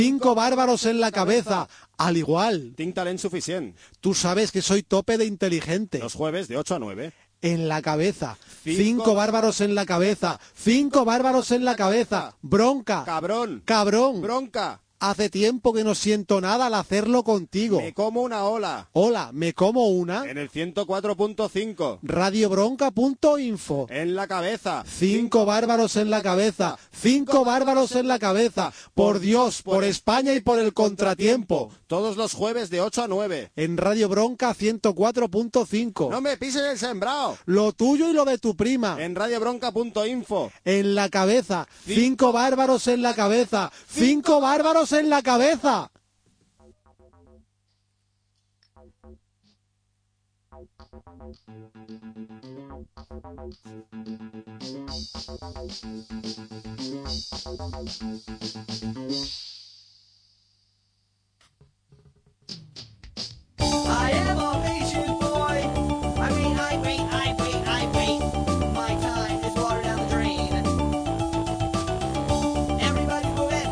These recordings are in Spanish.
5 bárbaros en la cabeza. Al igual. Tinc talent suficient. Tú sabes que soy tope de inteligente. Los jueves de 8 a 9. En la cabeza. 5 5 bárbaros en la cabeza. 5 bárbaros en la cabeza. Bronca. Cabrón. Cabrón. Bronca. Hace tiempo que no siento nada al hacerlo contigo. Me como una ola. Hola, ¿me como una? En el 104.5. Radiobronca.info. En la cabeza. 5 bárbaros en la cabeza. 5 bárbaros en la cabeza. Por Dios, por España y por el contratiempo. Todos los jueves de 8 a 9. En Radio Bronca 104.5. No me pises el sembrado. Lo tuyo y lo de tu prima. En radiobronca.info. En la cabeza. 5 bárbaros en la cabeza. 5 bárbaros en la cabeza. I am a patient boy. I wait. My time is water down the drain. Everybody's moving.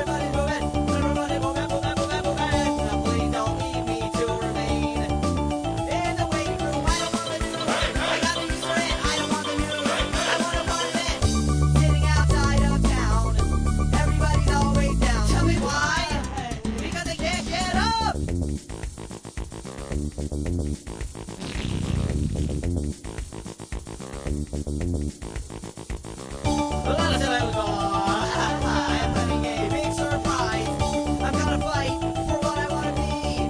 Now please don't leave me to remain in the waiting room. I don't want the news. I got the news for it. I don't want the news. I want a part of it. Sitting outside of town. Everybody's always down. Tell me why? Because they can't get up. I'm having a big surprise. I'm gonna fight for what I wanna be.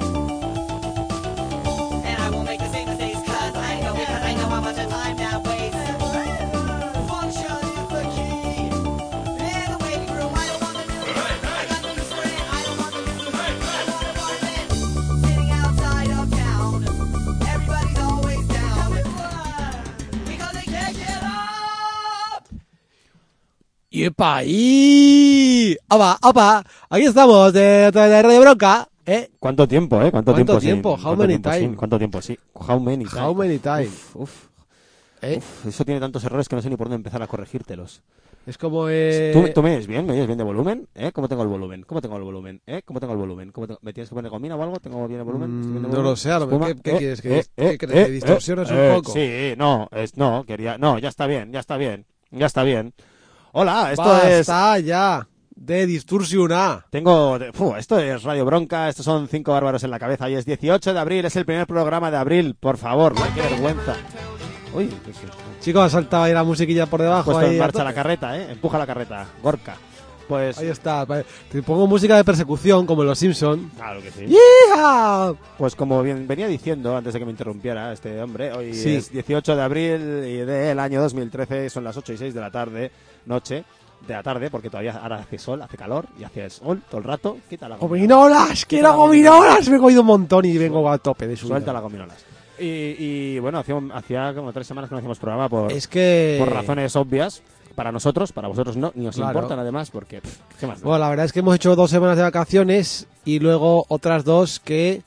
And I won't make the same mistakes because I know how much time that wastes. Function is the key. In the waiting room, I don't want the news. I got the news for it. I don't want the news. I want a part of it. Sitting outside of town. Everybody's always down. Because they can't get up. ¡Yepa ahí! ¡Apa! Aquí estamos, de Radio Bronca. ¿Cuánto tiempo, ¿Cuánto tiempo? sin- How many time? sin- ¿Cuánto tiempo, sí? How many time? How many time? Uf, eso tiene tantos errores que no sé ni por dónde empezar a corregírtelos. Es como... ¿Tú me oyes bien? ¿Me oyes bien de volumen? ¿Cómo tengo el volumen? ¿Cómo tengo el volumen? ¿Me tienes que poner gomina o algo? ¿Tengo bien el volumen? ¿Estoy bien de No volumen? lo sé, a lo mejor, ¿Espuma? ¿qué quieres? ¿Que te distorsiones un poco? Sí, ya está bien. Hola, esto Basta ya de distorsionar. Esto es Radio Bronca, estos son 5 bárbaros en la cabeza y es 18 de abril, es el primer programa de abril, por favor, qué vergüenza. Uy, Chicos, ha saltado ahí la musiquilla por debajo. puesto Ahí, en marcha la carreta, empuja la carreta, Gorka. Pues ahí está. Vale. Te pongo música de persecución, como en Los Simpson. claro que sí. ¡Yeehaw! Pues como bien venía diciendo antes de que me interrumpiera este hombre, hoy Sí. es 18 de abril y del año 2013, son las 8 y 6 de la tarde, porque todavía ahora hace sol, hace calor y hace sol todo el rato. Quita la gominola. ¡Gominolas! ¡Quiero gominolas! Me he cogido un montón y vengo a tope de subida. Suelta las gominolas. Y bueno, hacía como 3 semanas que no hacíamos programa por razones obvias. Para nosotros, para vosotros no, ni os Claro. importan además, porque ¿qué más da? Bueno, la verdad es que hemos hecho 2 semanas de vacaciones y luego otras 2 que...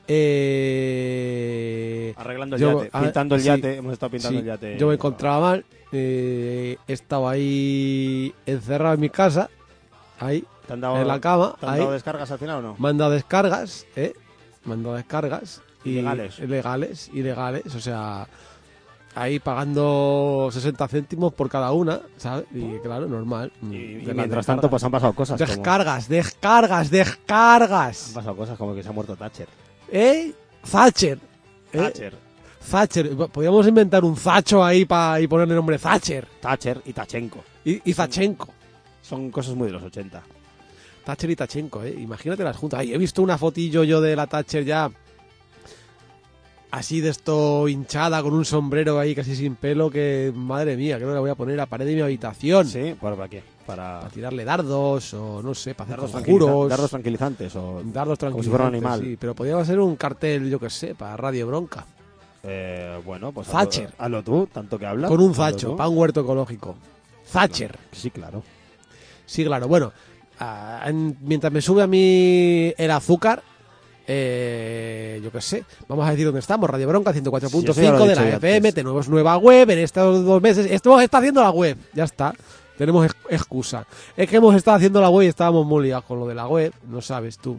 Arreglando el yo- yate, pintando el sí, yate, hemos estado pintando sí, el yate. yo me encontraba mal. He estado ahí encerrado en mi casa, ahí, ¿Te han dado, en la cama, ¿te han ahí. dado descargas al final o no? Me han dado descargas, Me han dado descargas. Ilegales. Ilegales, o sea, ahí pagando 60 céntimos por cada una, ¿sabes? Y claro, normal. Y De las mientras tanto, pues han pasado cosas. descargas. Han pasado cosas como que se ha muerto Thatcher. Thatcher. Thatcher. Podríamos inventar un Zacho ahí y ponerle nombre Thatcher. Thatcher y Tachenko. Y Zachenko. Son cosas muy de los 80. Thatcher y Tachenko, Imagínate las juntas. Ay, he visto una fotillo yo de la Thatcher ya así de esto hinchada con un sombrero ahí casi sin pelo que, madre mía, creo que la voy a poner a la pared de mi habitación. ¿Sí? ¿Para qué? Para Tirarle dardos o no sé, para hacer dardos conjuros. dardos tranquilizantes o Dardos como si fuera un tranquilizantes, animal. sí, pero podría ser un cartel, yo que sé, para Radio Bronca. Bueno, pues Thatcher. hazlo tú, tanto que hablas. Con un hazlo Zacho, tú. para un huerto ecológico. Thatcher. Sí, claro. Sí, claro. Bueno, mientras me sube a mí el azúcar, yo qué sé, vamos a decir dónde estamos. Radio Bronca 104.5 Sí, eso ya lo he de dicho la yo FM. antes. Tenemos nueva web en estos 2 meses. Esto está haciendo la web, ya está. tenemos excusa. Es que hemos estado haciendo la web y estábamos muy liados con lo de la web, no sabes tú.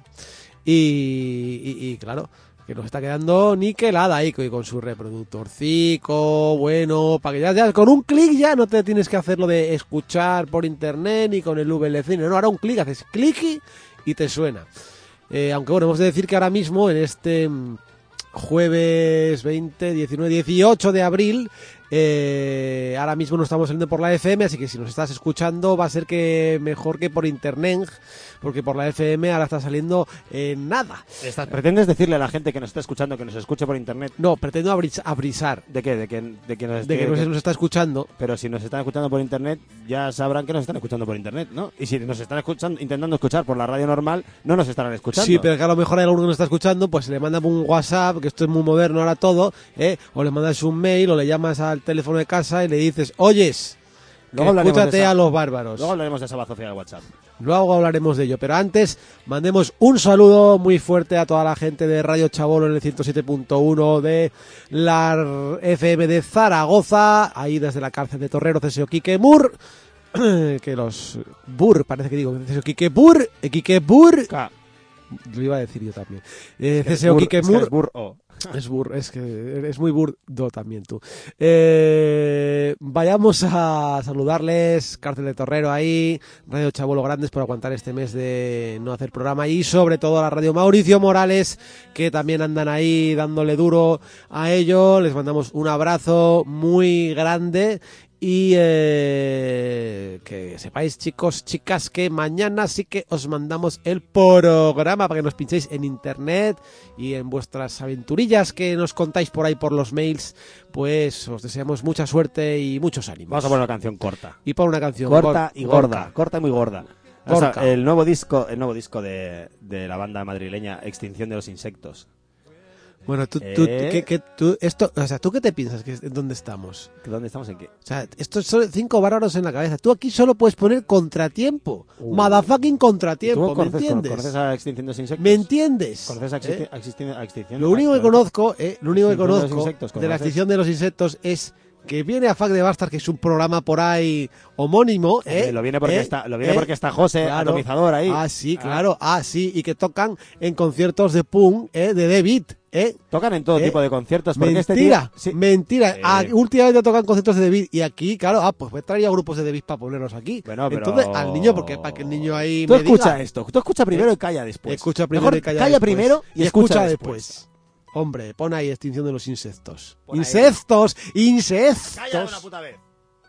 Y claro, que nos está quedando niquelada ahí con su reproductorcico, bueno, para que ya con un clic ya no te tienes que hacer lo de escuchar por internet ni con el VLC, no, ahora un clic, haces clic y te suena. Aunque bueno, hemos de decir que ahora mismo en este jueves 20, 19, 18 de abril, ahora mismo no estamos saliendo por la FM, así que si nos estás escuchando va a ser que mejor que por internet, porque por la FM ahora está saliendo nada. ¿Pretendes decirle a la gente que nos está escuchando que nos escuche por internet? No, pretendo abrisar. ¿De qué? De que no se nos está escuchando. Pero si nos están escuchando por internet, ya sabrán que nos están escuchando por internet, ¿no? Y si nos están intentando escuchar por la radio normal, no nos estarán escuchando. Sí, pero que a lo mejor hay alguno que nos está escuchando, pues le mandan un WhatsApp, que esto es muy moderno ahora todo, o le mandas un mail o le llamas al teléfono de casa y le dices, oyes, escúchate a los bárbaros. Luego hablaremos de esa bazofia de WhatsApp. Luego hablaremos de ello, pero antes mandemos un saludo muy fuerte a toda la gente de Radio Chabolo en el 107.1 de la FM de Zaragoza, ahí desde la cárcel de Torrero, CSO Quique Mur, que los Bur, parece que digo, CSO Quique Bur, lo iba a decir yo también. CSO Quique Mur. Es que eres muy burdo también tú. Vayamos a saludarles, Cárcel de Torrero ahí, Radio Chabolo Grandes por aguantar este mes de no hacer programa y sobre todo a la Radio Mauricio Morales, que también andan ahí dándole duro a ello. Les mandamos un abrazo muy grande. Y que sepáis, chicos, chicas, que mañana sí que os mandamos el programa para que nos pinchéis en internet y en vuestras aventurillas que nos contáis por ahí por los mails. Pues os deseamos mucha suerte y muchos ánimos. Vamos a poner una canción corta. Y pon una canción corta y gorda. Corta y muy gorda. O sea, Gorka. el nuevo disco de la banda madrileña Extinción de los Insectos. Bueno, ¿tú qué te piensas? ¿Dónde estamos? ¿Dónde estamos? ¿En qué? O sea, estos son 5 bárbaros en la cabeza. Tú aquí solo puedes poner contratiempo. Motherfucking contratiempo, ¿me entiendes? ¿Conoces a Extinción de los Insectos? ¿Me entiendes? ¿Conoces a Extinción? Lo único que conozco, de los insectos, de la ¿conoces? extinción de los insectos es que viene a Fac de Bastard, que es un programa por ahí homónimo, Lo viene porque está José, claro. Atomizador ahí. Ah, sí, claro, sí, y que tocan en conciertos de punk, de David, Tocan en todo tipo de conciertos. Porque Mentira, este tío, sí. mentira. Últimamente tocan conciertos de David y aquí, claro, pues me traía grupos de David para ponerlos aquí. Bueno, pero... Entonces, al niño, porque para que el niño ahí Tú me escucha diga. esto. Tú escucha primero y calla después. Escucha primero Mejor y calla calla después. primero y escucha después. Hombre, pon ahí Extinción de los Insectos. Pon ahí. ¡Insectos! Calla de una ¡Insectos! puta vez.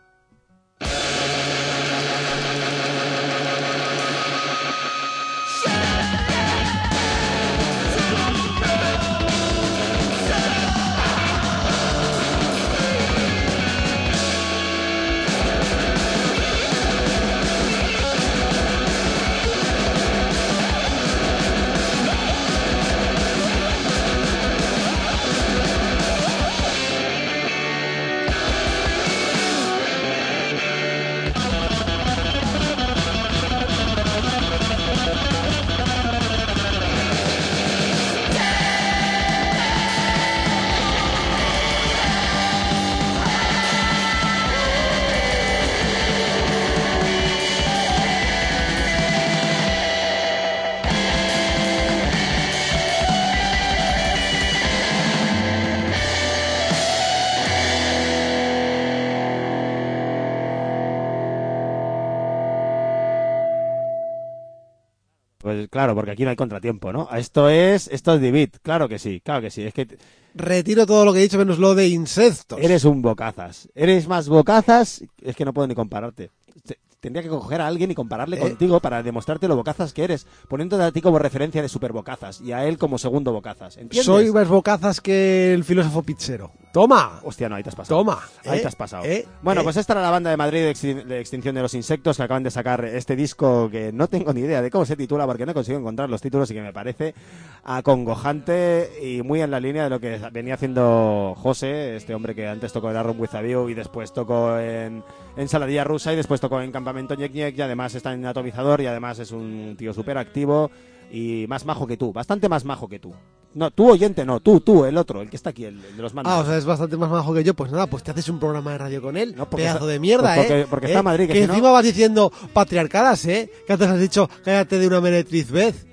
Pues claro, porque aquí no hay contratiempo, ¿no? Esto es David, claro que sí. Es que Retiro todo lo que he dicho menos lo de insectos. eres un bocazas. Eres más bocazas, es que no puedo ni compararte. Tendría que coger a alguien y compararle contigo para demostrarte lo bocazas que eres, poniéndote a ti como referencia de super bocazas y a él como segundo bocazas. ¿Entiendes? Soy más bocazas que el filósofo pizzero. ¡Toma! Hostia, no, ahí te has pasado. Toma. Ahí te has pasado. Bueno, pues esta era la banda de Madrid de Extinción de los Insectos, que acaban de sacar este disco que no tengo ni idea de cómo se titula porque no consigo encontrar los títulos y que me parece acongojante y muy en la línea de lo que venía haciendo José, este hombre que antes tocó en Aaron With a View y después tocó en Saladilla Rusa y después tocó en Campamento Ñec Ñec y además está en Atomizador y además es un tío súper activo y más majo que tú, bastante más majo que tú. No, tú oyente no, tú, el otro, el que está aquí, el de los mandos. Ah, o sea, es bastante más majo que yo. Pues nada, pues te haces un programa de radio con él. No, porque Pedazo está- de mierda, porque está en Madrid, que que si no- encima vas diciendo patriarcadas, Que antes has dicho, cállate de una meretriz vez,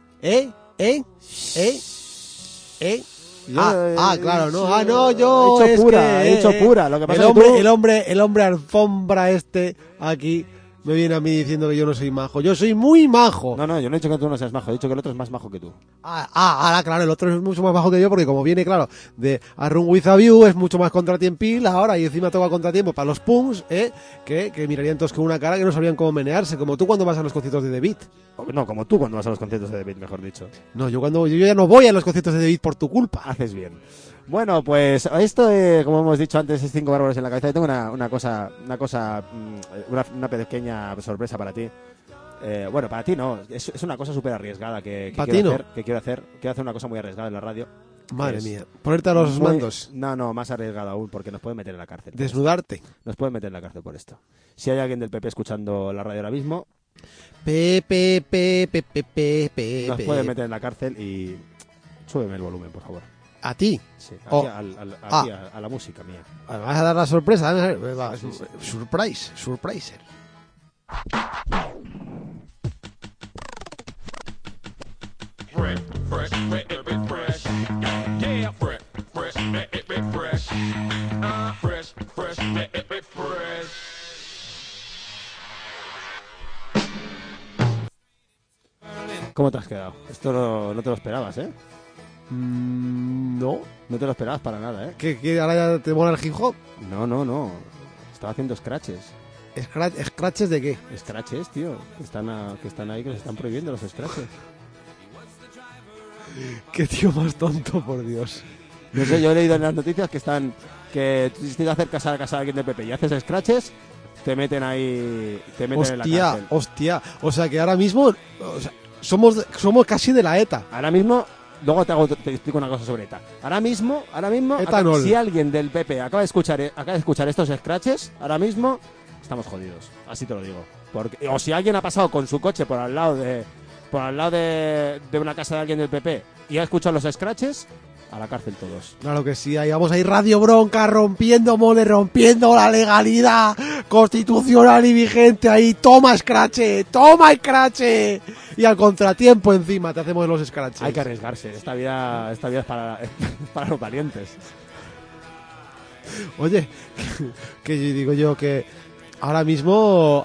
Yo, claro, no. sí, Ah, no, yo. he dicho es pura, que, he dicho pura. Lo que pasa el es que hombre, tú- el hombre alfombra aquí me viene a mí diciendo que yo no soy majo. Yo soy muy majo. No, yo no he dicho que tú no seas majo, he dicho que el otro es más majo que tú. Ahora, claro, el otro es mucho más bajo que yo porque como viene, claro, de A Run With A View es mucho más contratiempil ahora y encima toca contratiempo para los punks, que mirarían todos con una cara que no sabrían cómo menearse, como tú cuando vas a los conciertos de The Beat. No, como tú cuando vas a los conciertos de David, mejor dicho. No, yo ya no voy a los conciertos de The Beat por tu culpa. Haces bien. Bueno, pues esto, como hemos dicho antes, es 5 bárbaros en la cabeza. Yo tengo una pequeña sorpresa para ti. Bueno, para ti no, es una cosa súper arriesgada que ¿Pa quiero ti no? hacer. Que quiero hacer una cosa muy arriesgada en la radio. Madre Es mía, ponerte a los muy- mandos, No, más arriesgada aún, porque nos pueden meter en la cárcel. desnudarte. Nos pueden meter en la cárcel por esto. Si hay alguien del PP escuchando la radio ahora mismo, nos puede meter en la cárcel y súbeme el volumen, por favor. A ti. Sí, aquí Oh. aquí a la música mía. ¿Me vas a dar la sorpresa? Vamos a ver, va, surpriser. Fresh, fresh, fresh. Yeah, fresh, fresh, fresh. Fresh, fresh, fresh. ¿Cómo te has quedado? Esto no te lo esperabas, ¿eh? No. No te lo esperabas para nada, ¿eh? ¿Que ahora ya te mola el hip hop? No. Estaba haciendo scratches. ¿Scratches de qué? Scratches, tío. Que están ahí, que los están prohibiendo los scratches. Qué tío más tonto, por Dios. No sé, yo he leído en las noticias que si te acercas a la casa de alguien del PP y haces scratches, te meten ahí, te meten en la cárcel. Hostia. O sea que ahora mismo somos casi de la ETA. Ahora mismo, luego te explico una cosa sobre ETA. Ahora mismo, Etanol. si alguien del PP acaba de escuchar estos scratches, ahora mismo estamos jodidos. Así te lo digo. O si alguien ha pasado con su coche por al lado de una casa de alguien del PP y ha escuchado los scratches, a la cárcel todos. Claro que sí, ahí vamos a ir Radio Bronca rompiendo la legalidad constitucional y vigente ahí. Toma scratch. Y al contratiempo encima te hacemos los scratches. Hay que arriesgarse. Esta vida es para los valientes. Oye, que digo yo que ahora mismo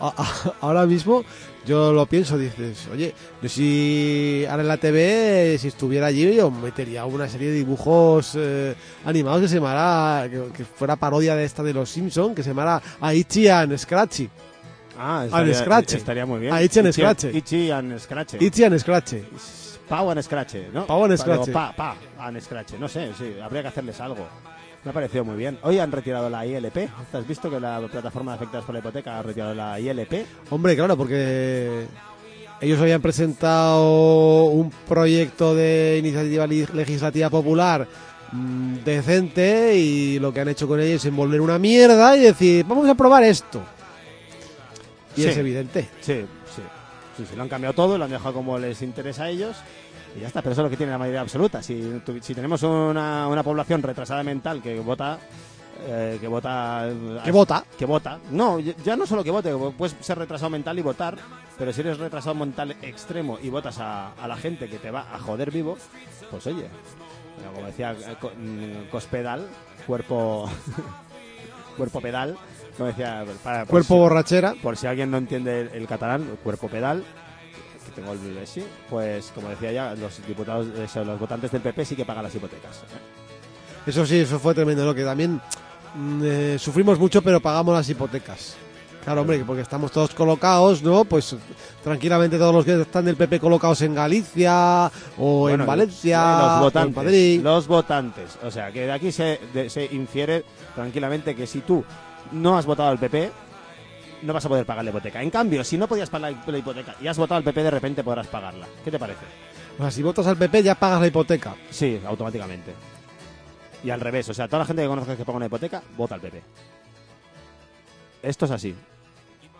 yo lo pienso, dices, oye, yo si ahora en la TV, si estuviera allí, yo metería una serie de dibujos animados que se llamara, que fuera parodia de esta de los Simpsons, que se llamara Aichi and Scratchy. Ah, Scratch. estaría muy bien. A Itchy and Scratch. Itchy and Scratch. Aichi and Scratchy. Pau and Scratch, ¿no? Pau and Scratch. Pa and Scratch. No sé, sí, habría que hacerles algo. Me ha parecido muy bien. Hoy han retirado la ILP. ¿Has visto que la plataforma de afectados por la hipoteca ha retirado la ILP? Hombre, claro, porque ellos habían presentado un proyecto de iniciativa legislativa popular decente y lo que han hecho con ellos es envolver una mierda y decir, vamos a probar esto. Y Sí. es evidente. Sí, lo han cambiado todo, lo han dejado como les interesa a ellos y ya está, pero eso es lo que tiene la mayoría absoluta. Si tenemos una población retrasada mental que vota... ¿Qué vota? Que vota. No, ya no solo que vote, puedes ser retrasado mental y votar, pero si eres retrasado mental extremo y votas a la gente que te va a joder vivo, pues oye, como decía Cospedal, cuerpo pedal, como decía, Cuerpo borrachera. por si alguien no entiende el catalán, cuerpo pedal, que tengo el así, pues como decía ya, los diputados, los votantes del PP sí que pagan las hipotecas. Eso sí, eso fue tremendo, ¿no? Que también sufrimos mucho, pero pagamos las hipotecas. Claro, hombre, porque estamos todos colocados, ¿no? Pues tranquilamente todos los que están del PP colocados en Galicia o Bueno, en Valencia los o en votantes, Madrid. los votantes. O sea, que de aquí se infiere tranquilamente que si tú no has votado al PP, no vas a poder pagar la hipoteca. En cambio, si no podías pagar la hipoteca y has votado al PP, de repente podrás pagarla. ¿Qué te parece? O sea, si votas al PP ya pagas la hipoteca. Sí, automáticamente. Y al revés, o sea, toda la gente que conozcas que paga una hipoteca, vota al PP. Esto es así.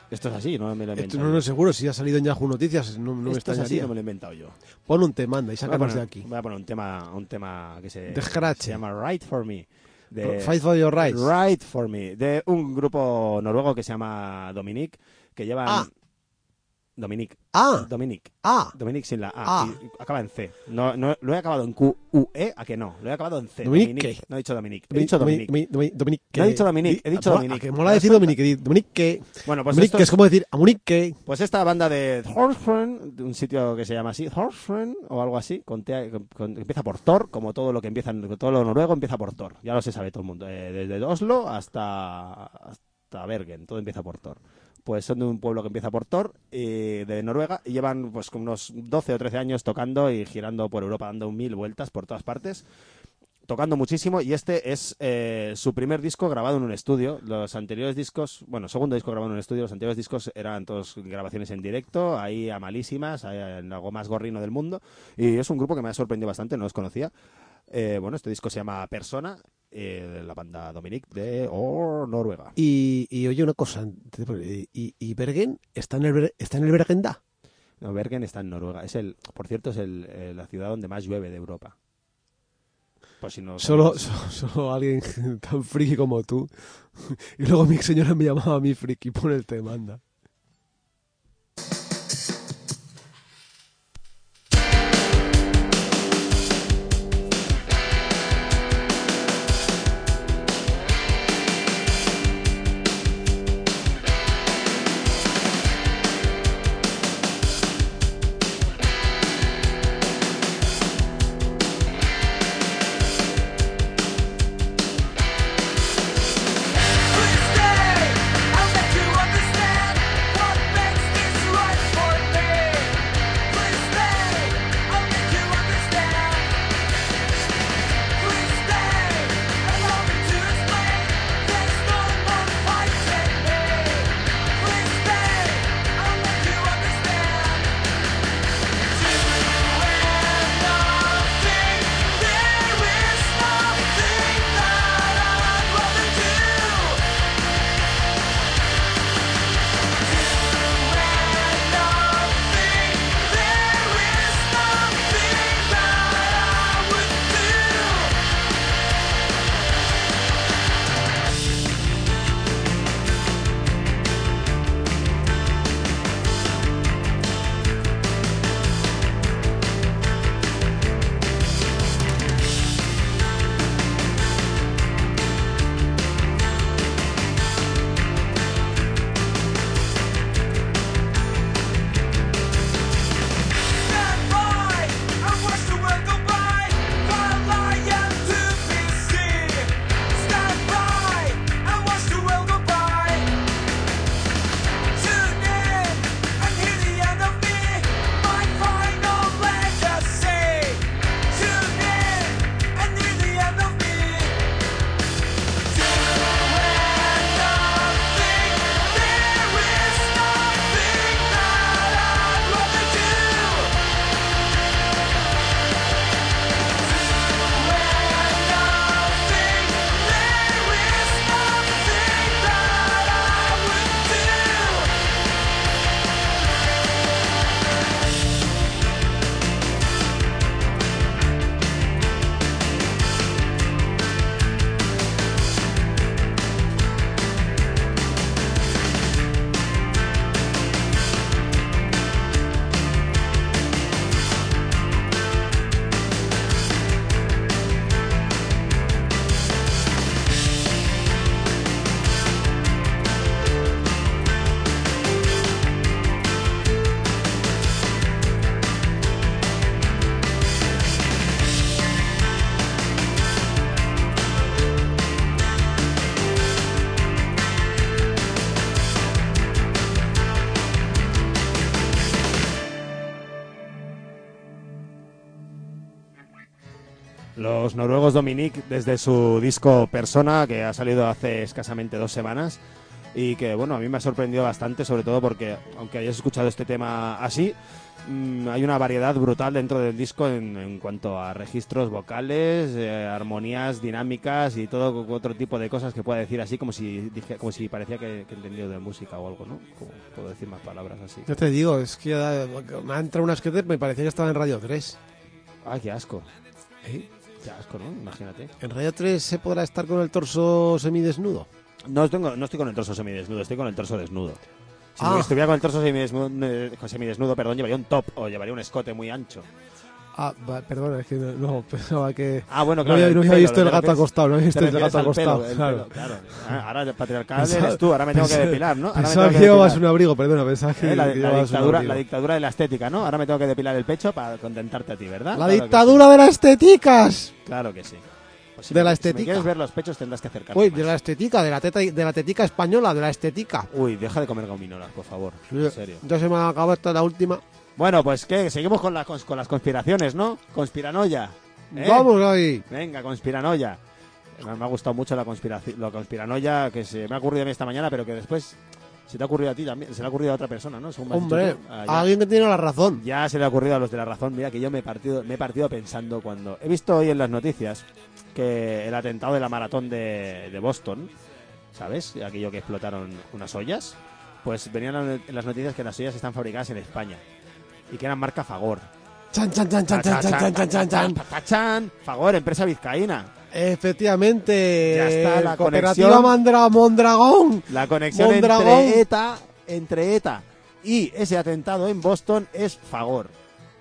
Esto es así, no me lo he Esto inventado. no es seguro, si ha salido en Yahoo Noticias, no me Esto es así, extrañaría. no me lo he inventado yo. Pon un tema, anda, y Voy a sácanos poner- de aquí. Voy a poner un tema que De scratch. se llama Right For Me. De Fight for your rights. Right For Me. De un grupo noruego que se llama Dominic, que llevan... Ah. Dominic. Ah, Dominic. ah, Dominic sin la A. Ah. Y acaba en C. No, lo he acabado en Q-U-E, ¿a que no? Lo he acabado en C. Dominique. No he dicho Dominic. He dicho Dominic. Dominique. No he dicho Dominic, he dicho Dominique. Que mola decir Dominique. Dominique. Bueno, pues Dominique, esto es como decir Amunique. Pues esta banda de Horsefen, de un sitio que se llama así, Horsefen o algo así, empieza por Thor, como todo lo que empieza, todo lo noruego empieza por Thor. Ya lo se sabe todo el mundo, desde Oslo hasta Bergen, todo empieza por Thor. Pues son de un pueblo que empieza por Thor, de Noruega, y llevan pues como unos 12 o 13 años tocando y girando por Europa, dando 1000 vueltas por todas partes, tocando muchísimo, y este es su primer disco grabado en un estudio. Los anteriores discos, bueno, segundo disco grabado en un estudio, los anteriores discos eran todos grabaciones en directo, ahí a malísimas, en algo más gorrino del mundo, y es un grupo que me ha sorprendido bastante, no los conocía. Bueno, este disco se llama Persona, la banda Dominic de Noruega. Y oye, una cosa. ¿Y Bergen está en el Bergenda? No, Bergen está en Noruega. Por cierto, es la ciudad donde más llueve de Europa. Por si no Solo sabéis. alguien tan friki como tú. Y luego mi señora me llamaba a mí friki. Pon el tema, anda. Please stay. I'll let you understand what makes this right for me. Please stay. I'll let you understand. Please stay. Allow me to explain. There's no more fighting me. Please stay. I'll let you understand. To end nothing. There is nothing that I'd rather do. Stand by and watch the world go by while I am too busy. Stand by and watch the world go by. Tune in and hear the end of me, my final legacy. Tune in and hear the end of me. To end nothing, there is nothing that I'd rather do. Los noruegos Dominic, desde su disco Persona, que ha salido hace escasamente 2 semanas, y que, bueno, a mí me ha sorprendido bastante, sobre todo porque, aunque hayas escuchado este tema así, hay una variedad brutal dentro del disco en cuanto a registros vocales, armonías, dinámicas y todo otro tipo de cosas que pueda decir así, como si parecía que entendido de música o algo, ¿no? Como puedo decir más palabras así. Yo te digo, es que me ha entrado unas que me parecía que estaba en Radio 3. Ay, qué asco. ¿Eh? Qué asco, ¿no? Imagínate. ¿En Radio 3 se podrá estar con el torso semidesnudo? No estoy con el torso semidesnudo, estoy con el torso desnudo. Si Ah. estuviera con el torso semidesnudo, perdón, llevaría un top o llevaría un escote muy ancho. Ah, perdona, es que no pensaba que... Ah, bueno, no claro. había, no había pelo, visto el lo que gato es- acostado, no había visto te el refieres gato al pelo, acostado, el claro. pelo, claro. Ahora el patriarcal Pensaba- eres tú, ahora me tengo que pensaba- depilar, ¿no? Ahora me Pensaba tengo que llevabas depilar. un abrigo, perdona, pensaba que, La que llevabas un abrigo. dictadura de la estética, ¿no? Ahora me tengo que depilar el pecho para contentarte a ti, ¿verdad? La Claro que dictadura de las estéticas. sí. Claro que sí. Pues si De me- la Si estética. me quieres ver los pechos tendrás que acercarte Uy, más. de la estética, de la tetica española, de la estética. Uy, deja de comer gominolas, por favor. En serio. Ya se me ha acabado esta la última. Bueno, pues ¿qué? Seguimos con las conspiraciones, ¿no? Conspiranoia. ¿eh? Vamos ahí. Venga, conspiranoia. Me ha gustado mucho la conspiranoia que se me ha ocurrido a mí esta mañana, pero que después se te ha ocurrido a ti también. Se le ha ocurrido a otra persona, ¿no? Según me has dicho Hombre, tú. Ya- alguien que tiene la razón. Ya se le ha ocurrido a los de la razón. Mira que yo me he partido pensando cuando... He visto hoy en las noticias que el atentado de la maratón de Boston, ¿sabes? Aquello que explotaron unas ollas. Pues venían en las noticias que las ollas están fabricadas en España. Y que eran marca Fagor. Chan, chan, chan, chan, chan, chan, chan, chan, chan. Tachan. Fagor, empresa vizcaína. Efectivamente. Ya está la Cooperativa conexión. Mondragón. La conexión Mondragón. entre ETA y ese atentado en Boston es Fagor.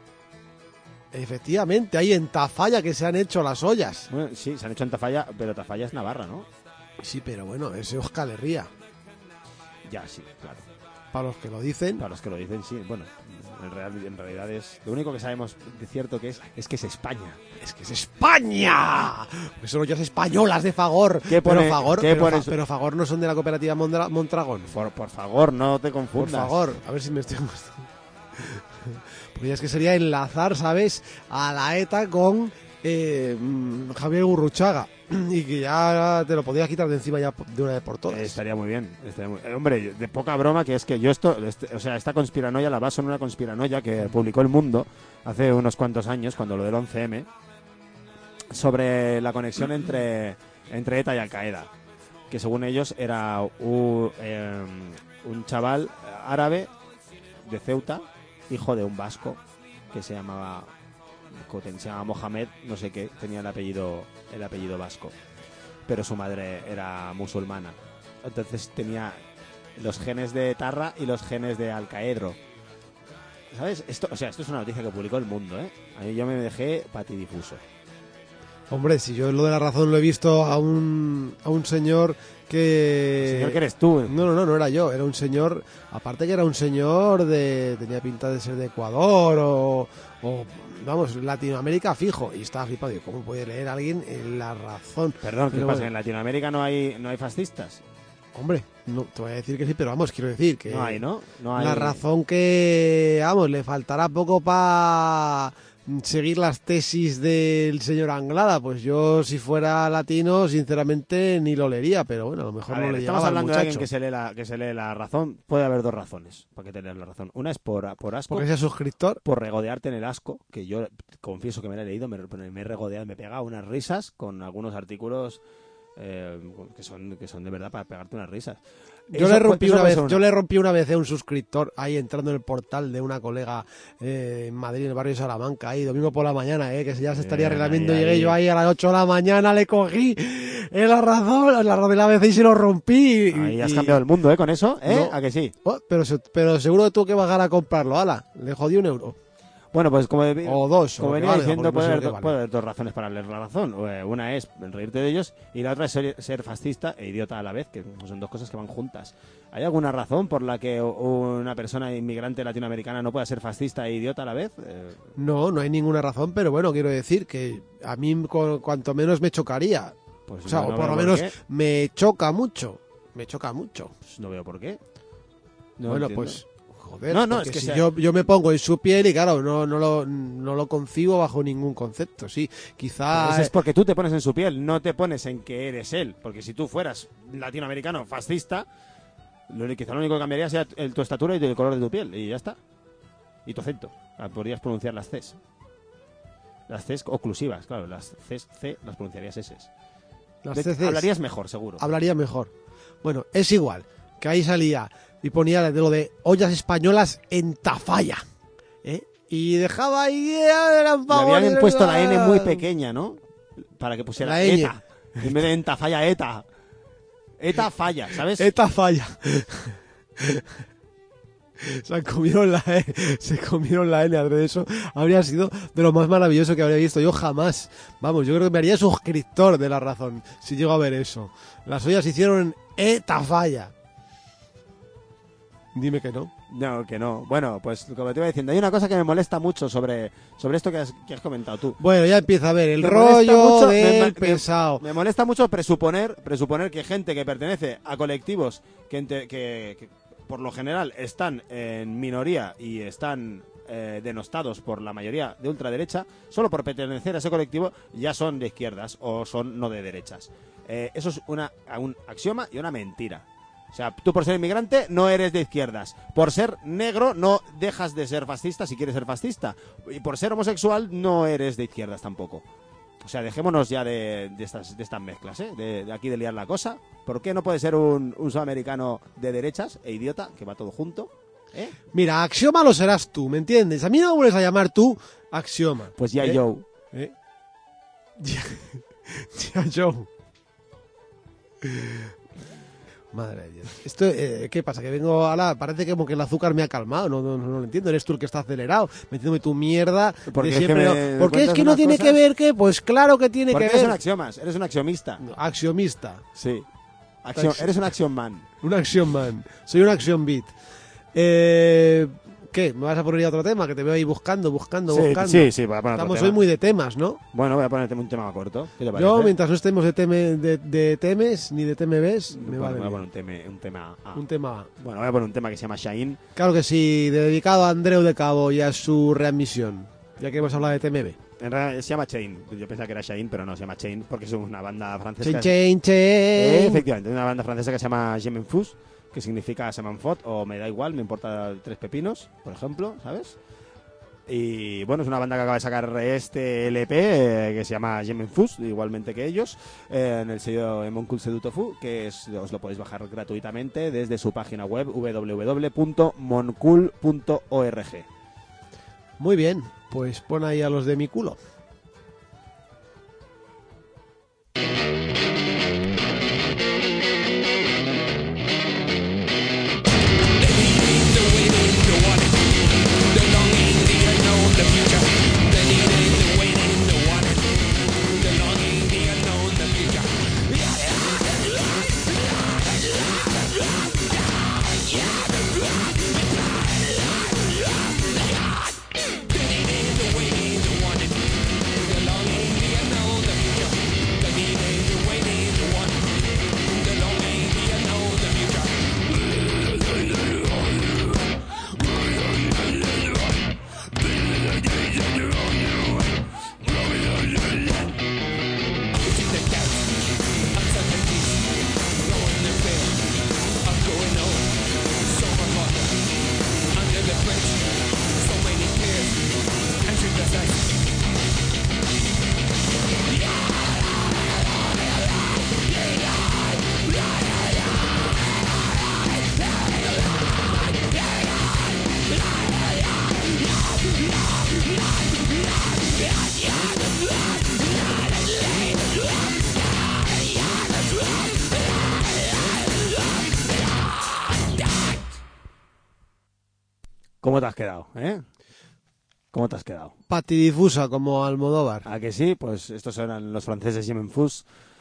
Efectivamente, ahí en Tafalla que se han hecho las ollas. Bueno, sí, se han hecho en Tafalla, pero Tafalla es Navarra, ¿no? Sí, pero bueno, ese Oscar Herría. Ya, sí, claro. Para los que lo dicen. Para los que lo dicen, sí. Bueno, en realidad es... Lo único que sabemos de cierto que es que es España. Es que es España. Porque son ollas españolas de Fagor. ¿Qué pone- pero Fagor, qué pero, pone Fa- su- pero Fagor no son de la cooperativa Mondragón. Por favor, no te Por confundas. favor, a ver si me estoy... Porque ya es que sería enlazar, ¿sabes? A la ETA con Javier Gurruchaga. Y que ya te lo podías quitar de encima ya de una vez por todas. Estaría muy bien. Hombre, de poca broma que es que yo esta conspiranoia la baso en una conspiranoia que publicó El Mundo hace unos cuantos años, cuando lo del 11M, sobre la conexión entre ETA y Al-Qaeda, que según ellos era un chaval árabe de Ceuta, hijo de un vasco que se llamaba Mohamed, no sé qué, tenía el apellido vasco, pero su madre era musulmana. Entonces tenía los genes de Etarra y los genes de Al-Qaedro. ¿Sabes? Esto es una noticia que publicó El Mundo, ¿eh? Ahí yo me dejé patidifuso. Hombre, si yo lo de la razón lo he visto a un señor que... Señor, que eres tú. No era yo, era un señor, aparte que era un señor tenía pinta de ser de Ecuador o vamos, Latinoamérica fijo, y estaba flipado, digo, ¿cómo puede leer alguien en La Razón? Perdón, ¿qué Pero pasa? bueno, ¿En Latinoamérica no hay fascistas? hombre, no, te voy a decir que sí, pero vamos, quiero decir que No hay, ¿no? No hay... La Razón que, vamos, le faltará poco para seguir las tesis del señor Anglada, pues yo si fuera latino, sinceramente ni lo leería, pero bueno, a lo mejor A no ver, le estamos llegaba al hablando de alguien muchacho. que se lee la razón. Puede haber dos razones para que te leas la razón. Una es por asco, Porque sea suscriptor. por regodearte en el asco, que yo confieso que me la he leído, me he regodeado, me he pegado unas risas con algunos artículos que son de verdad para pegarte unas risas. Yo le rompí una puede vez, ser yo le rompí una vez a un suscriptor ahí entrando en el portal de una colega en Madrid, en el barrio de Salamanca, ahí domingo por la mañana, que ya se estaría Bien, arreglando. ahí, Llegué ahí. yo ahí a las 8 de la mañana, le cogí la razón de la ABC y se lo rompí. Ahí has cambiado el mundo, con eso, No. ¿A que sí? Oh, pero seguro que tuvo que bajar a comprarlo, ala, le jodí €1. Bueno, pues como O dos, como o que venía valga, diciendo, porque no sé lo que puede vale. haber dos razones para leer la razón. Una es reírte de ellos y la otra es ser fascista e idiota a la vez, que son dos cosas que van juntas. ¿Hay alguna razón por la que una persona inmigrante latinoamericana no pueda ser fascista e idiota a la vez? No hay ninguna razón, pero bueno, quiero decir que a mí cuanto menos me chocaría. Pues O sea, no o por veo lo por menos qué. me choca mucho. Me choca mucho. Pues no veo por qué. No Bueno, entiendo. pues, joder, No, porque es que si sea- yo me pongo en su piel y claro, no lo concibo bajo ningún concepto, sí. Quizá... Pues es porque tú te pones en su piel, no te pones en que eres él. Porque si tú fueras latinoamericano fascista, Quizá lo único que cambiaría sea tu estatura y el color de tu piel, y ya está. Y tu acento. Podrías pronunciar las Cs. Las Cs oclusivas, claro. Las Cs, C, las pronunciarías S. Las CCs. Hablarías mejor, seguro. Hablaría mejor. Bueno, es igual, que ahí salía y ponía de lo de ollas españolas en Tafalla, ¿eh? Y dejaba ahí... Le habían puesto la N muy pequeña, ¿no? Para que pusiera La ñ. ETA. En vez de en Tafalla, ETA. ETA falla, ¿sabes? Tafalla. Se comieron la N de eso. Habría sido de lo más maravilloso que habría visto yo jamás. Vamos, yo creo que me haría suscriptor de La Razón si llego a ver eso. Las ollas se hicieron en Tafalla. Dime que no. No, que no. Bueno, pues como te iba diciendo, hay una cosa que me molesta mucho sobre esto que has comentado tú. Bueno, ya empieza a ver el Me molesta rollo mucho, del pesado. Me molesta mucho presuponer que gente que pertenece a colectivos que por lo general están en minoría y están denostados por la mayoría de ultraderecha, solo por pertenecer a ese colectivo ya son de izquierdas o son no de derechas. Eso es un axioma y una mentira. O sea, tú por ser inmigrante no eres de izquierdas. Por ser negro no dejas de ser fascista si quieres ser fascista. Y por ser homosexual no eres de izquierdas tampoco. O sea, dejémonos ya de estas mezclas, ¿eh? De aquí de liar la cosa. ¿Por qué no puede ser un sudamericano de derechas e idiota, que va todo junto? ¿Eh? Mira, axioma lo serás tú, ¿me entiendes? A mí no me vuelves a llamar tú axioma. Pues ya ¿Eh? Joe. ¿Eh? Ya Joe. Madre de Dios. Esto, ¿qué pasa? Que vengo ahora, parece como que el azúcar me ha calmado, no lo entiendo, eres tú el que está acelerado, metiéndome tu mierda Porque de es que siempre. me ¿Por qué es cuentas que no unas tiene cosas? que ver que? Pues claro que tiene Porque que eres un ver. axiomas, eres un axiomista. Axiomista, Sí. Taxi- Eres un axiom man. un action man, soy un action beat. ¿Qué? ¿Me vas a poner ya otro tema? Que te veo ahí buscando. Sí, voy a poner otro Estamos tema. hoy muy de temas, ¿no? Bueno, voy a ponerte un tema corto. ¿Qué te parece? Yo, mientras no estemos de temes ni de TMBs, me Bueno, vale voy a bien. poner un tema A. Un tema. Bueno, voy a poner un tema que se llama Shine. Claro que sí, dedicado a Andreu de Cabo y a su readmisión, ya que hemos hablado de TMB. En realidad se llama Chain. Yo pensaba que era Shine, pero no, se llama Chain porque es una banda francesa. Chain. Efectivamente, una banda francesa que se llama Je m'en fous, que significa se m'en fot o me da igual, me importa 3 pepinos, por ejemplo, ¿sabes? Y bueno, es una banda que acaba de sacar este LP que se llama Je m'en fous, igualmente que ellos, en el sello Mon Cool du Tofu, que os lo podéis bajar gratuitamente desde su página web www.moncool.org. Muy bien, pues pon ahí a los de mi culo. ¿Cómo te has quedado, ¿Cómo te has quedado? Patidifusa como Almodóvar. ¿A que sí? Pues estos eran los franceses Je m'en fous.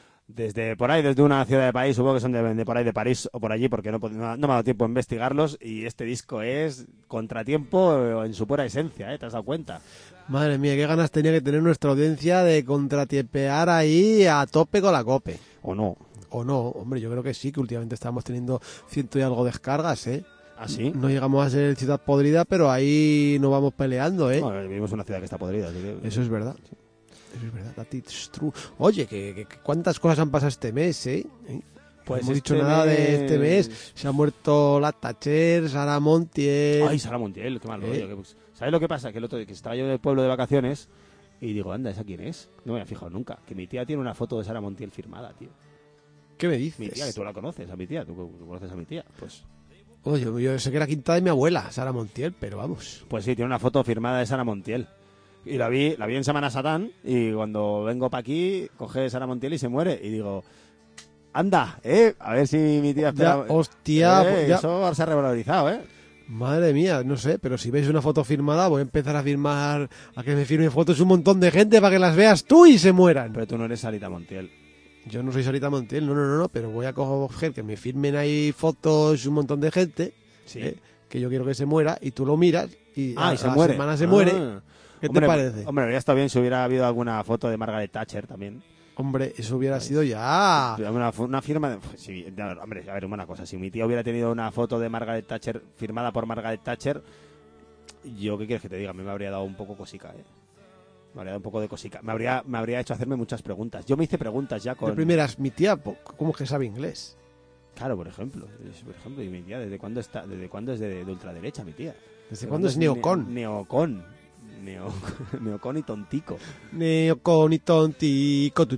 Desde por ahí, desde una ciudad de París, supongo que son de por ahí de París o por allí, porque no me ha dado tiempo a investigarlos. Y este disco es contratiempo en su pura esencia, ¿te has dado cuenta? Madre mía, qué ganas tenía que tener nuestra audiencia de contratiepear ahí a tope con la cope. ¿O no? O no, hombre, yo creo que sí, que últimamente estamos teniendo 100 y algo descargas, ¿eh? ¿Ah, sí? No llegamos a ser ciudad podrida, pero ahí no vamos peleando, ¿eh? No, vivimos en una ciudad que está podrida, así que... Eso es verdad. Eso es verdad, that is true. Oye, que cuántas cosas han pasado este mes, ¿eh? Pues no hemos dicho este nada de mes- este mes. Se ha muerto la Thatcher, Sara Montiel. Ay, Sara Montiel, qué mal rollo. Eh. ¿Sabes lo que pasa? Que el otro día que estaba yo en el pueblo de vacaciones y digo, anda, ¿esa quién es? No me había fijado nunca. Que mi tía tiene una foto de Sara Montiel firmada, tío. ¿Qué me Mi tía, que dices? tú la conoces, a mi tía. ¿Tú conoces a mi tía? Oye, yo sé que era quinta de mi abuela, Sara Montiel, pero vamos. Pues sí, tiene una foto firmada de Sara Montiel. Y la vi en Semana Satán y cuando vengo para aquí, coge Sara Montiel y se muere. Y digo, anda, a ver si mi tía espera. Ya, hostia, pues ya. Eso ahora se ha revalorizado, Madre mía, no sé, pero si veis una foto firmada, voy a empezar a firmar, a que me firmen fotos un montón de gente para que las veas tú y se mueran. Pero tú no eres Sarita Montiel. Yo no soy Sarita Montiel, no, pero voy a coger que me firmen ahí fotos un montón de gente, Sí. que yo quiero que se muera, y tú lo miras y Ah, a y se la muere. semana se muere. Ah. ¿Qué Hombre, te parece? Hombre, habría estado bien si hubiera habido alguna foto de Margaret Thatcher también. Hombre, eso hubiera sido ya. Una firma de... Sí, hombre, a ver, una cosa. Si mi tía hubiera tenido una foto de Margaret Thatcher firmada por Margaret Thatcher, yo, ¿qué quieres que te diga? A mí me habría dado un poco cosica, Me habría dado un poco de cosica. Me habría hecho hacerme muchas preguntas. Yo me hice preguntas ya con... De primeras, mi tía, ¿cómo que sabe inglés? Claro, por ejemplo. Y mi tía, ¿desde cuándo es de ultraderecha, mi tía? ¿Desde cuándo es neocon? Neocon y tontico. Neocon y tontico.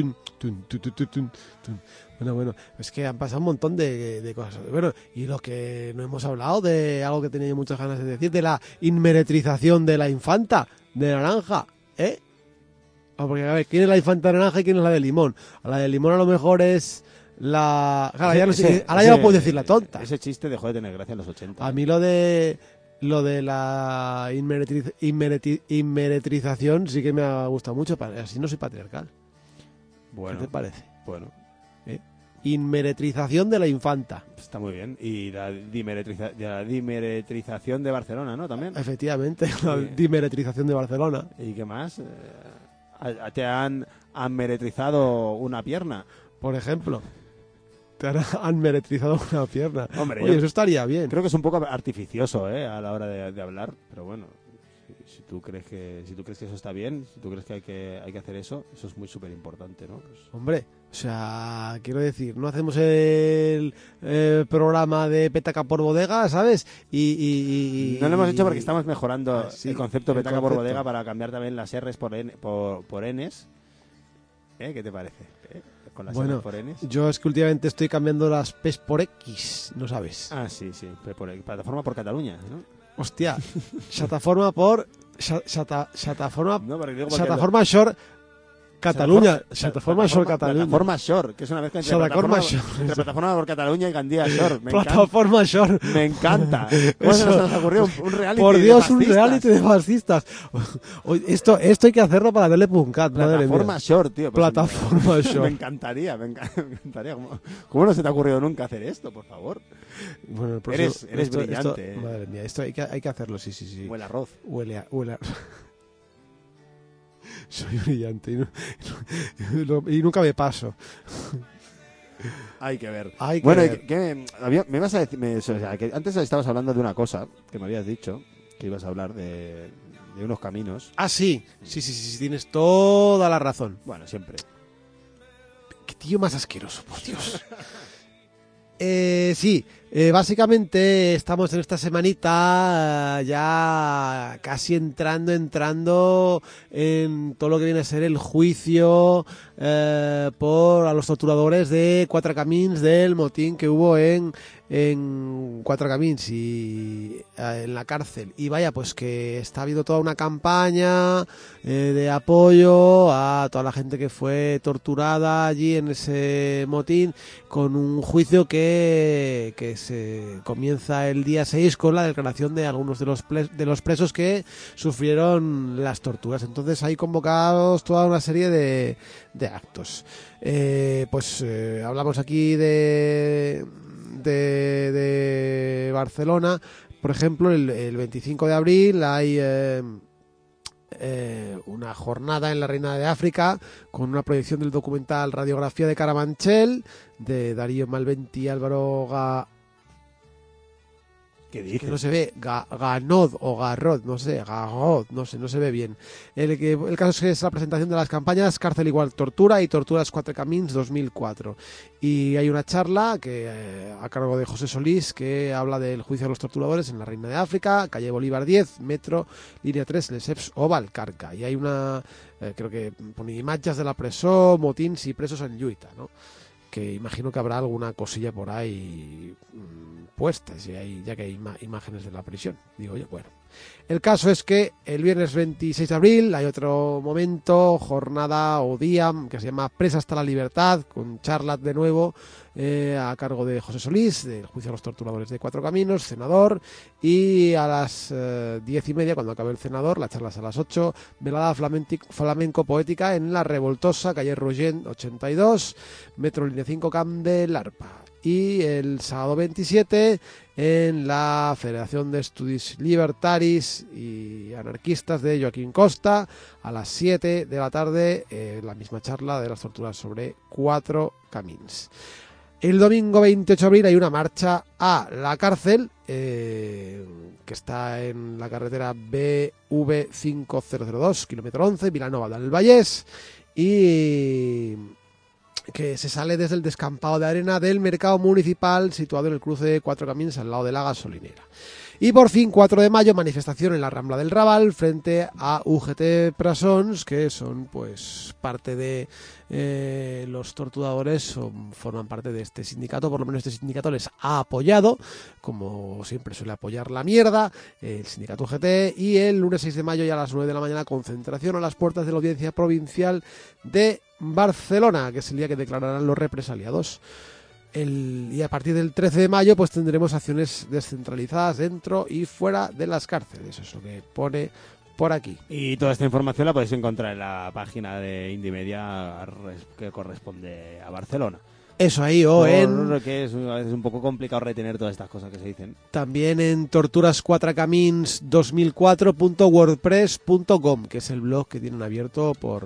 Bueno, es que han pasado un montón de cosas. Bueno, y lo que no hemos hablado de algo que tenía muchas ganas de decir, de la inmeretrización de la infanta de naranja, ¿eh? Porque, a ver, ¿quién es la infanta de naranja y quién es la de limón? A la de limón a lo mejor es la... Claro, ya no sé, ahora ya no puedo decir la tonta. Ese chiste dejó de tener gracia en los 80. A mí lo de la inmeretrización sí que me ha gustado mucho, así no soy patriarcal. Bueno, ¿Qué te parece? bueno, Inmeretrización de la infanta. está muy bien. Y la dimeretrización de Barcelona, ¿no? También. Efectivamente, la dimeretrización de Barcelona. ¿Y qué más? ¿Te han meretrizado una pierna? Por ejemplo, te han meretrizado una pierna. Hombre, Oye, yo eso estaría bien. creo que es un poco artificioso, a la hora de hablar, pero bueno, si tú crees que eso está bien, si tú crees que hay que hacer eso es muy súper importante, ¿no? Pues, Hombre, o sea, quiero decir, no hacemos el programa de petaca por bodega, ¿sabes? Y no lo hemos hecho porque estamos mejorando sí, el concepto el petaca por concepto. bodega para cambiar también las R's por N's. ¿Qué te parece? Con las Bueno, R's por N's. yo es que últimamente estoy cambiando las P's por X, ¿no sabes? Ah, sí, plataforma por Cataluña, ¿no? Hostia, plataforma por... Plataforma No, porque digo Plataforma Shore Cataluña. Plataforma Shore Cataluña. Plataforma Shore, que es una mezcla entre Plataforma plataforma, Shore. entre plataforma por Cataluña y Gandía Shore. Plataforma Shore. Me encanta. ¿Cómo se Eso. nos ocurrió un reality Por de Dios, un fascistas? reality de fascistas. Oye, esto hay que hacerlo para tele.cat, madre Plataforma mía. Shore, tío. pues Plataforma me Shore. encantaría, me encantaría. ¿Cómo no se te ha ocurrido nunca hacer esto, por favor? Bueno, el próximo- Eres brillante, madre mía, esto hay que hacerlo, sí. Huele a arroz. Huele a... Soy brillante y nunca me paso. Hay que ver. Hay que Bueno, ver. me ibas a decir... o sea, que antes estabas hablando de una cosa que me habías dicho, que ibas a hablar de unos caminos. Ah, sí, tienes toda la razón. Bueno, siempre. Qué tío más asqueroso, por Dios. Sí, básicamente estamos en esta semanita ya casi entrando en todo lo que viene a ser el juicio por a los torturadores de Quatre Camins del motín que hubo en Quatre Camins y en la cárcel. Y vaya, pues que está habiendo toda una campaña de apoyo a toda la gente que fue torturada allí en ese motín, con un juicio que se comienza el día 6 con la declaración de algunos de los presos que sufrieron las torturas. Entonces hay convocados toda una serie de actos. Hablamos aquí de Barcelona, por ejemplo, el 25 de abril hay una jornada en la Reina de África con una proyección del documental Radiografía de Carabanchel de Darío Malventi y Álvaro ¿Qué que dices? no se ve, Ganod o Garrod, no sé, Garrod, no sé, no se ve bien. El caso es que es la presentación de las campañas Cárcel igual tortura y Torturas Quatre Camins 2004. Y hay una charla a cargo de José Solís que habla del juicio de los torturadores en la Reina de África, calle Bolívar 10, metro, línea 3, Lesseps o Valcarca. Y hay una, creo que pone imatges de la presó, motins y presos en Lluita, ¿no? Que imagino que habrá alguna cosilla por ahí puestas, ya que hay imágenes de la prisión, digo yo. Bueno, el caso es que el viernes 26 de abril hay otro momento, jornada o día que se llama Presa hasta la libertad, con charlas de nuevo a cargo de José Solís, del juicio a los torturadores de Cuatro Caminos, senador, y a las 10:30, cuando acabe el senador, la charla es a las 8, velada flamenco-poética en La Revoltosa, calle Rogent 82, metro línea 5, Camp de l'Arpa. Y el sábado 27 en la Federación de Estudis Libertaris y Anarquistas de Joaquín Costa a las 7 de la tarde, la misma charla de las torturas sobre Cuatro Camins. El domingo 28 de abril hay una marcha a la cárcel que está en la carretera BV5002, kilómetro 11, Vilanova del Vallès, y que se sale desde el descampado de arena del mercado municipal situado en el cruce de Cuatro Caminos al lado de la gasolinera. Y por fin, 4 de mayo, manifestación en la Rambla del Raval frente a UGT Presons, que son pues parte de los torturadores, forman parte de este sindicato, por lo menos este sindicato les ha apoyado, como siempre suele apoyar la mierda, el sindicato UGT, y el lunes 6 de mayo ya a las 9 de la mañana concentración a las puertas de la Audiencia Provincial de Barcelona, que es el día que declararán los represaliados. Y a partir del 13 de mayo pues tendremos acciones descentralizadas dentro y fuera de las cárceles. Eso es lo que pone por aquí. Y toda esta información la podéis encontrar en la página de Indymedia que corresponde a Barcelona. Eso ahí, o en... Que es a veces un poco complicado retener todas estas cosas que se dicen. También en torturascuatracamins2004.wordpress.com, que es el blog que tienen abierto por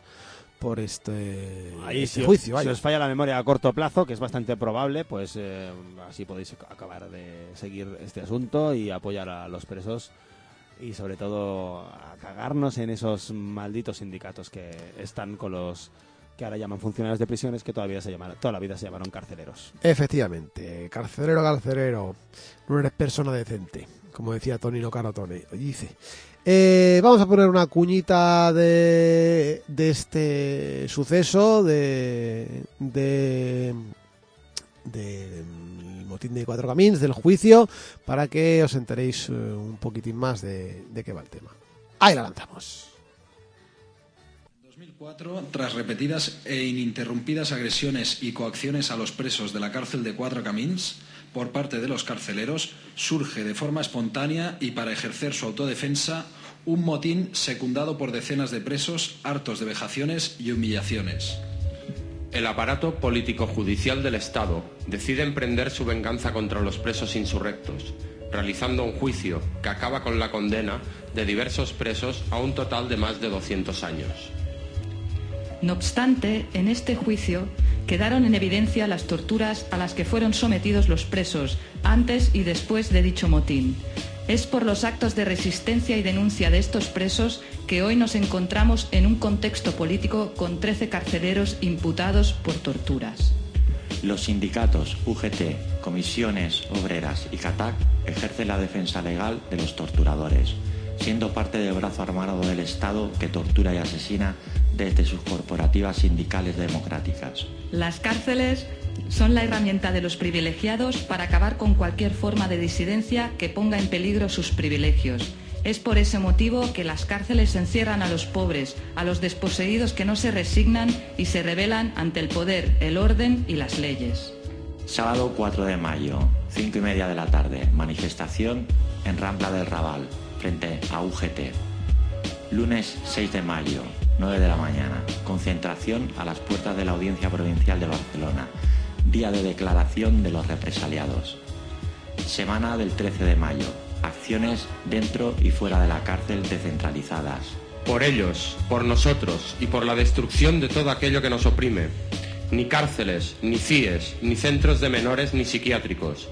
este juicio. Si os falla la memoria a corto plazo, que es bastante probable, pues así podéis acabar de seguir este asunto y apoyar a los presos y sobre todo a cagarnos en esos malditos sindicatos que están con los que ahora llaman funcionarios de prisiones, que toda la vida se llamaron carceleros. Efectivamente, carcelero, no eres persona decente, como decía Tonino Carotone. Dice... vamos a poner una cuñita de este suceso del motín de Cuatro Camins, del juicio, para que os enteréis un poquitín más de qué va el tema. Ahí la lanzamos. 2004, tras repetidas e ininterrumpidas agresiones y coacciones a los presos de la cárcel de Cuatro Camins por parte de los carceleros, surge de forma espontánea y para ejercer su autodefensa un motín secundado por decenas de presos hartos de vejaciones y humillaciones. El aparato político-judicial del Estado decide emprender su venganza contra los presos insurrectos, realizando un juicio que acaba con la condena de diversos presos a un total de más de 200 años. No obstante, en este juicio quedaron en evidencia las torturas a las que fueron sometidos los presos antes y después de dicho motín. Es por los actos de resistencia y denuncia de estos presos que hoy nos encontramos en un contexto político con 13 carceleros imputados por torturas. Los sindicatos UGT, Comisiones Obreras y CATAC ejercen la defensa legal de los torturadores, siendo parte del brazo armado del Estado que tortura y asesina desde sus corporativas sindicales democráticas. Las cárceles son la herramienta de los privilegiados para acabar con cualquier forma de disidencia que ponga en peligro sus privilegios. Es por ese motivo que las cárceles encierran a los pobres, a los desposeídos que no se resignan y se rebelan ante el poder, el orden y las leyes. Sábado 4 de mayo, 5:30 de la tarde, manifestación en Rambla del Raval, frente a UGT. Lunes 6 de mayo, 9 de la mañana, concentración a las puertas de la Audiencia Provincial de Barcelona, día de declaración de los represaliados. Semana del 13 de mayo, acciones dentro y fuera de la cárcel descentralizadas. Por ellos, por nosotros y por la destrucción de todo aquello que nos oprime. Ni cárceles, ni CIES, ni centros de menores, ni psiquiátricos.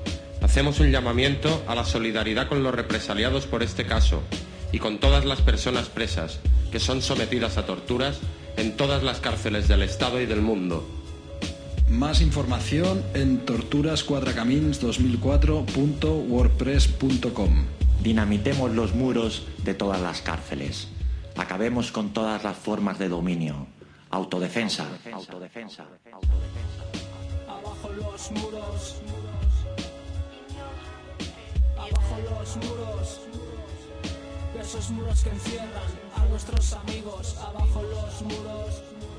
Hacemos un llamamiento a la solidaridad con los represaliados por este caso y con todas las personas presas que son sometidas a torturas en todas las cárceles del Estado y del mundo. Más información en torturas4camins2004.wordpress.com. Dinamitemos los muros de todas las cárceles. Acabemos con todas las formas de dominio. Autodefensa. Autodefensa. Abajo los muros. Abajo los muros. Esos muros que encierran a nuestros amigos. Abajo los muros.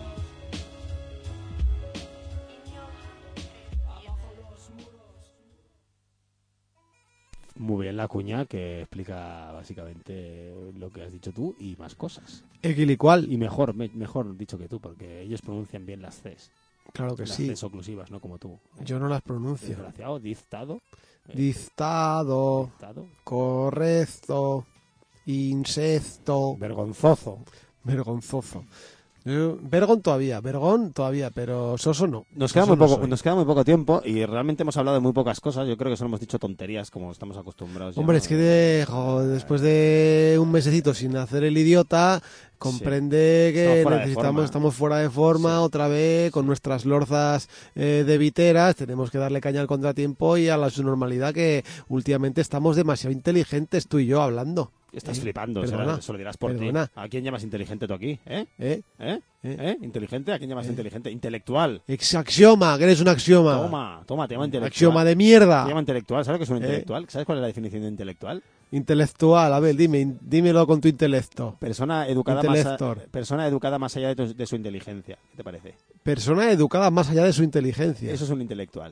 Abajo los muros. Muy bien la cuña que explica básicamente lo que has dicho tú y más cosas. Equilicual. Y mejor dicho que tú, porque ellos pronuncian bien las Cs. Claro que Las sí. Cs oclusivas, no como tú. Yo no las pronuncio. Desgraciado, dictado. Dictado, Dictado. correcto, insecto, Vergonzoso. vergonzoso. Vergón todavía, pero soso no. Nos queda Soso muy no poco, soy. nos queda muy poco tiempo y realmente hemos hablado de muy pocas cosas. Yo creo que solo hemos dicho tonterías como estamos acostumbrados. ya. Hombre, es que después de un mesecito sin hacer el idiota, comprende que estamos fuera de forma otra vez, con nuestras lorzas de viteras, tenemos que darle caña al contratiempo y a la subnormalidad, que últimamente estamos demasiado inteligentes tú y yo hablando. Estás flipando, Perdona, se lo dirás por perdona. ti. ¿A quién llamas inteligente tú aquí? ¿Eh? ¿Eh? ¿Eh? ¿Eh? ¿Inteligente? ¿A quién llamas inteligente? Intelectual. Axioma, que eres un axioma. Toma, te llama intelectual. Axioma de Te mierda. llama intelectual. ¿Sabes qué es un intelectual? ¿Sabes cuál es la definición de intelectual? Intelectual, a ver, dímelo con tu intelecto. Persona educada, más allá de su inteligencia. ¿Qué te parece? Persona educada más allá de su inteligencia. Eso es un intelectual.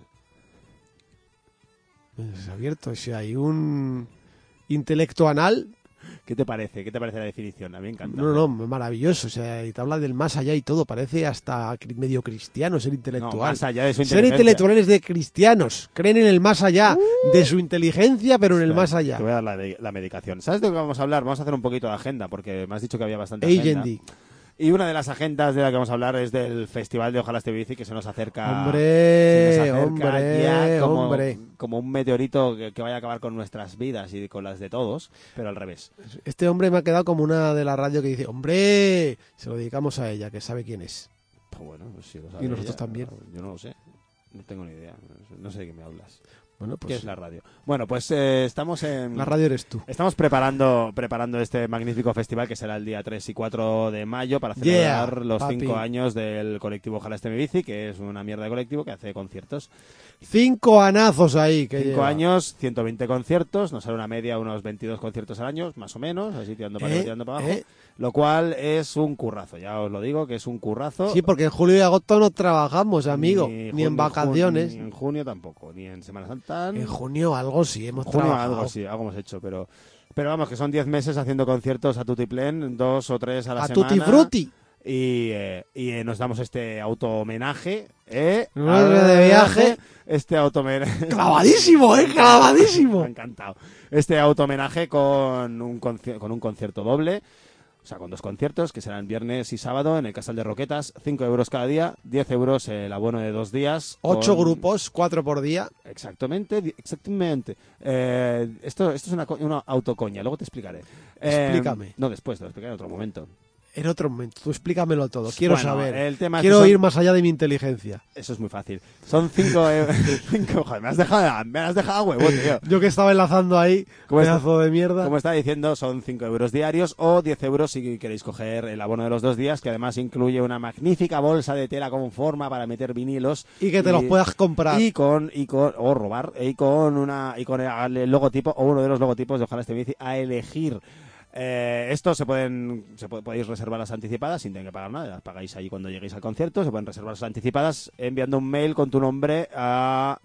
Es abierto, si hay un intelecto anal. ¿Qué te parece? ¿Qué te parece la definición? A mí me encanta. No, maravilloso. O sea, y te habla del más allá y todo. Parece hasta medio cristiano ser intelectual. No, más allá de su Ser inteligencia. intelectuales de cristianos. Creen en el más allá de su inteligencia, pero en el Espera, más allá. Te voy a dar la medicación. ¿Sabes de qué vamos a hablar? Vamos a hacer un poquito de agenda, porque me has dicho que había bastante agenda. Agendi. Y una de las agendas de la que vamos a hablar es del Festival de Ojalá Esté Bici, que se nos acerca. Hombre, se nos acerca hombre, ya como, hombre. como un meteorito que vaya a acabar con nuestras vidas y con las de todos, pero al revés. Este hombre me ha quedado como una de la radio que dice, hombre, se lo dedicamos a ella, que sabe quién es. Pues bueno, pues sí, lo sabe Y nosotros ella. también. Yo no lo sé. No tengo ni idea. No sé de qué me hablas. Bueno, ¿Qué pues es la radio? Bueno, pues estamos en... la radio eres tú. Estamos preparando este magnífico festival que será el día 3 y 4 de mayo para celebrar Yeah, los papi. 5 años del colectivo Ojalá Esté Mi Bici, que es una mierda de colectivo que hace conciertos. 5 anazos ahí. Que 5 lleva. años, 120 conciertos, nos sale una media unos 22 conciertos al año, más o menos, así tirando para arriba, tirando para abajo. Lo cual es un currazo, ya os lo digo, que es un currazo. Sí, porque en julio y agosto no trabajamos, amigo. Ni junio, en vacaciones. Ni en junio tampoco, ni en Semana Santa. En junio algo sí hemos junio trabajado. algo sí, algo hemos hecho, pero vamos, que son 10 meses haciendo conciertos a tutiplén, 2 o 3 a la A semana. tutti frutti. Y nos damos este auto-homenaje. No es de viaje. Este auto-homenaje. Clavadísimo, Me clavadísimo. ha encantado. Este auto-homenaje con un concierto doble. O sea, con 2 conciertos, que serán viernes y sábado en el Casal de Roquetas, 5 euros cada día, 10 euros el abono de 2 días. 8 con- grupos, 4 por día. Exactamente. Esto es una autocoña, luego te explicaré. Explícame. No, después, te lo explicaré en otro momento. En otro momento, tú explícamelo todo. Quiero Bueno, saber. el tema es Quiero que son- ir más allá de mi inteligencia. Eso es muy fácil. Son 5 euros. Joder, me has dejado a huevo, tío. Yo que estaba enlazando ahí, ¿Cómo está? pedazo de mierda. Como estaba diciendo, son 5 euros diarios o 10 euros si queréis coger el abono de los 2 días, que además incluye una magnífica bolsa de tela con forma para meter vinilos. Y que te los puedas comprar. O robar, y con el logotipo, o uno de los logotipos de Ojalá Esté Bici a elegir. Esto podéis reservarlas anticipadas sin tener que pagar nada, las pagáis ahí cuando lleguéis al concierto, se pueden reservarlas anticipadas enviando un mail con tu nombre a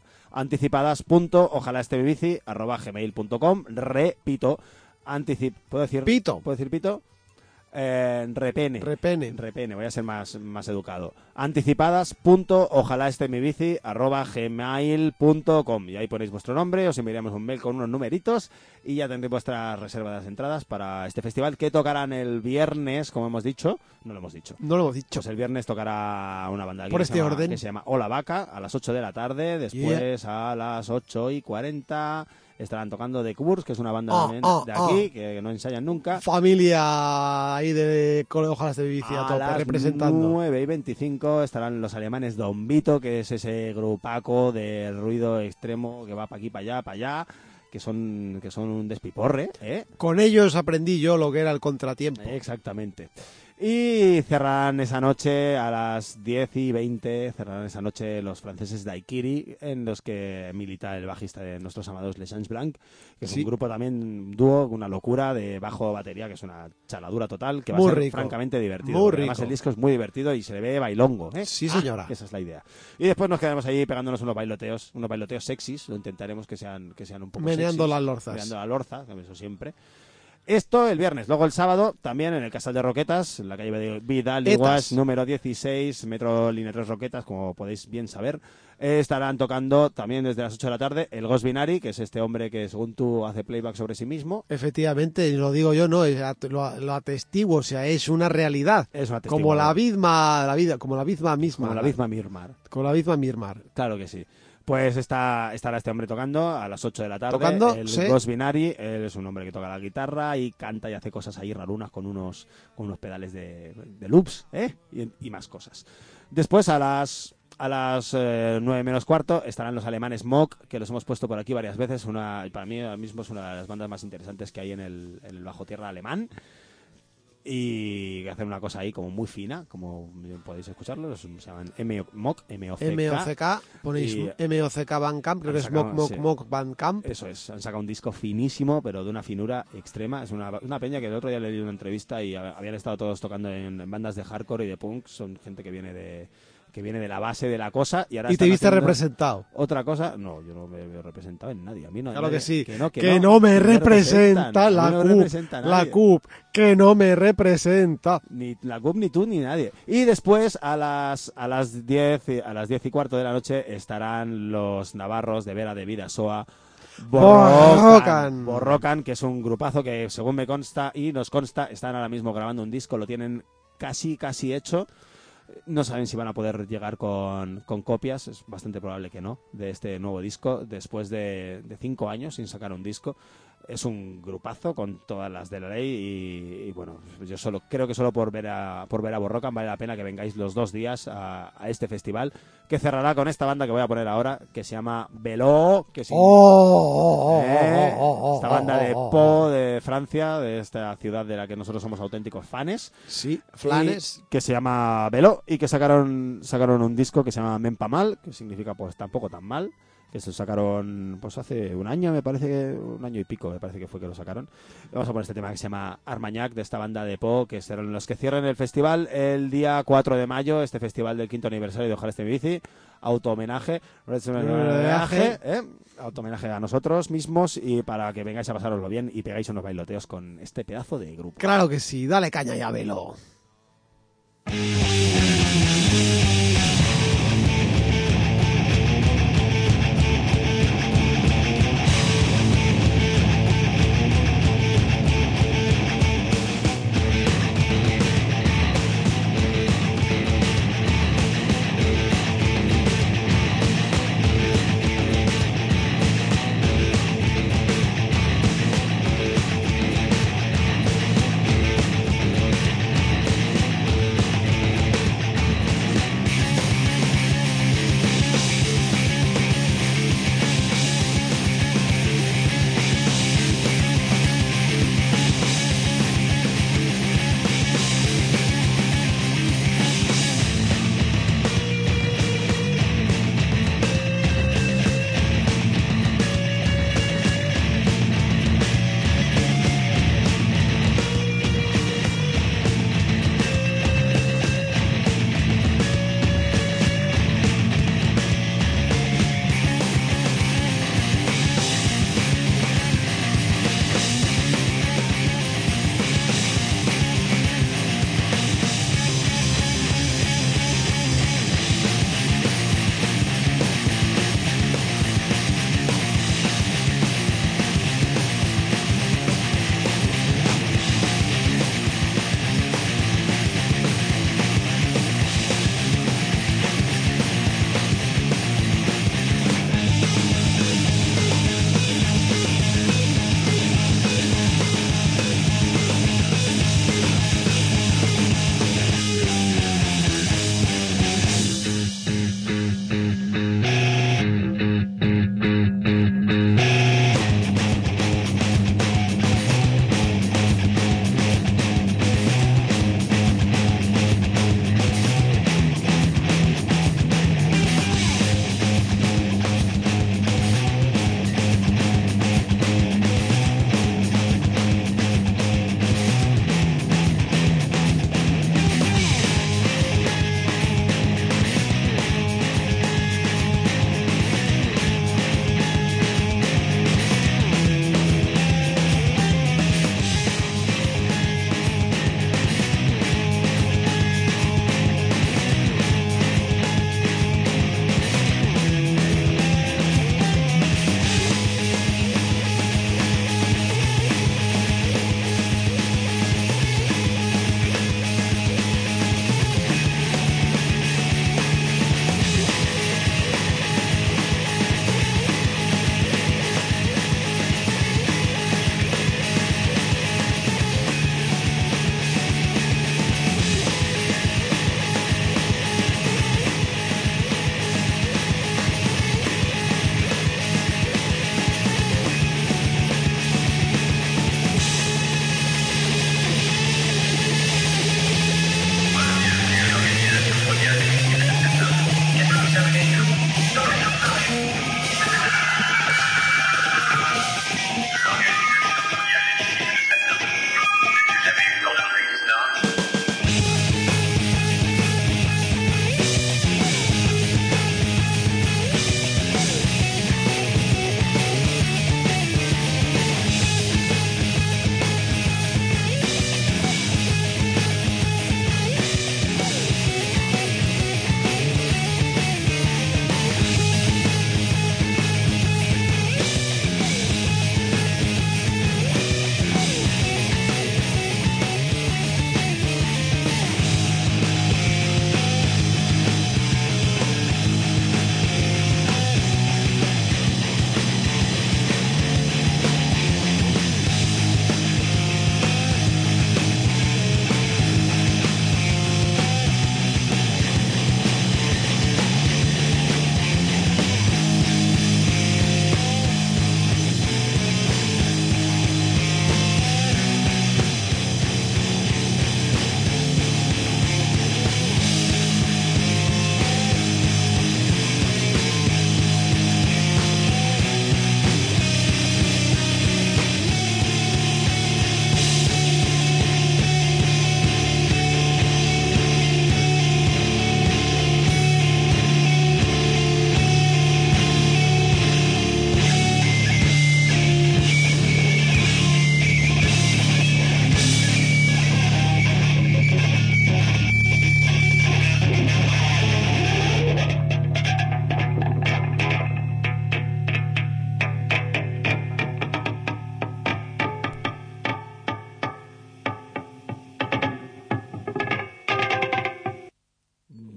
anticipadas.ojalaestebici@gmail.com. Repito, ¿puedo decir Pito. ¿Puedo decir pito? Repene. Repene. Voy a ser más educado. Anticipadas.ojalaestemibici@gmail.com y ahí ponéis vuestro nombre, os enviaremos un mail con unos numeritos y ya tendréis vuestra reserva de las entradas para este festival que tocarán el viernes, como hemos dicho. No lo hemos dicho. Pues el viernes tocará una banda aquí Por este orden. que se llama Hola Vaca a las 8 de la tarde. Después a las 8:40 estarán tocando The Cures, que es una banda también de aquí, que no ensayan nunca. Familia ahí de Ojalá este bici a tope, las representando. 9:25 estarán los alemanes Don Vito, que es ese grupaco de ruido extremo que va para aquí, para allá, que son un despiporre, ¿eh? Con ellos aprendí yo lo que era el contratiempo. Exactamente. Y cerrarán esa noche a las 10:20, cerrarán esa noche los franceses Daikiri, en los que milita el bajista de nuestros amados Les Anges Blanc, que es un grupo también dúo, una locura de bajo batería, que es una chaladura total, que va a ser francamente divertido. Muy Además rico. el disco es muy divertido y se le ve bailongo, ¿eh? Sí, señora. Esa es la idea. Y después nos quedaremos ahí pegándonos unos bailoteos sexys, lo intentaremos que sean un poco Meneando sexys, las lorzas. meneando la lorza, eso siempre. Esto el viernes. Luego el sábado, también en el Casal de Roquetas, en la calle Vidal y Guas, número 16, metro Línea 3 Roquetas, como podéis bien saber. Estarán tocando también desde las 8 de la tarde el Ghost Binary, que es este hombre que, según tú, hace playback sobre sí mismo. Efectivamente, lo digo yo, no, lo atestiguo, o sea, es una realidad. Es una como la misma misma. Como la misma Mirmar. Como la misma Mirmar. Claro que sí. Pues estará este hombre tocando a las 8 de la tarde. Tocando, el sí. Ghost Binary, él es un hombre que toca la guitarra y canta y hace cosas ahí rarunas con unos pedales de loops, ¿eh? Y más cosas. Después a las 9 menos cuarto estarán los alemanes Mock, que los hemos puesto por aquí varias veces. Para mí ahora mismo es una de las bandas más interesantes que hay en el bajo tierra alemán. Y que hacen una cosa ahí como muy fina, como podéis escucharlo, se llaman Mock, M-O-C-K, ponéis y M-O-C-K Bandcamp, creo que es Mock Bandcamp. Eso es, han sacado un disco finísimo, pero de una finura extrema. Es una peña que el otro día leí una entrevista y habían estado todos tocando en bandas de hardcore y de punk, son gente que viene de la base de la cosa y ahora ¿Y te están viste haciendo representado? Otra cosa, no, yo no me veo representado en nadie. A mí no, claro que sí, que no me representa la CUP, que no me representa. Ni la CUP, ni tú, ni nadie. Y después a las 10:15 de la noche estarán los navarros de Vera de Vidasoa, Borrocan, que es un grupazo que, según me consta y nos consta, están ahora mismo grabando un disco, lo tienen casi hecho. No saben si van a poder llegar con copias, es bastante probable que no, de este nuevo disco, después de 5 años sin sacar un disco. Es un grupazo con todas las de la ley y bueno, yo creo que solo por ver a Borrocan vale la pena que vengáis los 2 días a este festival, que cerrará con esta banda que voy a poner ahora, que se llama Velo, que esta banda de Po de Francia, de esta ciudad de la que nosotros somos auténticos fanes. Sí, flanes. Que se llama Velo y que sacaron un disco que se llama Men Pa Mal, que significa pues tampoco tan mal, que se lo sacaron pues hace un año, me parece que un año y pico, me parece que fue que lo sacaron. Vamos a poner este tema que se llama Armagnac, de esta banda de Po, que serán los que cierren el festival el día 4 de mayo, este festival del 5º aniversario de Ojalá este bici, auto-homenaje, auto-homenaje a nosotros mismos y para que vengáis a pasaroslo bien y pegáis unos bailoteos con este pedazo de grupo. Claro que sí, dale caña ya, Velo.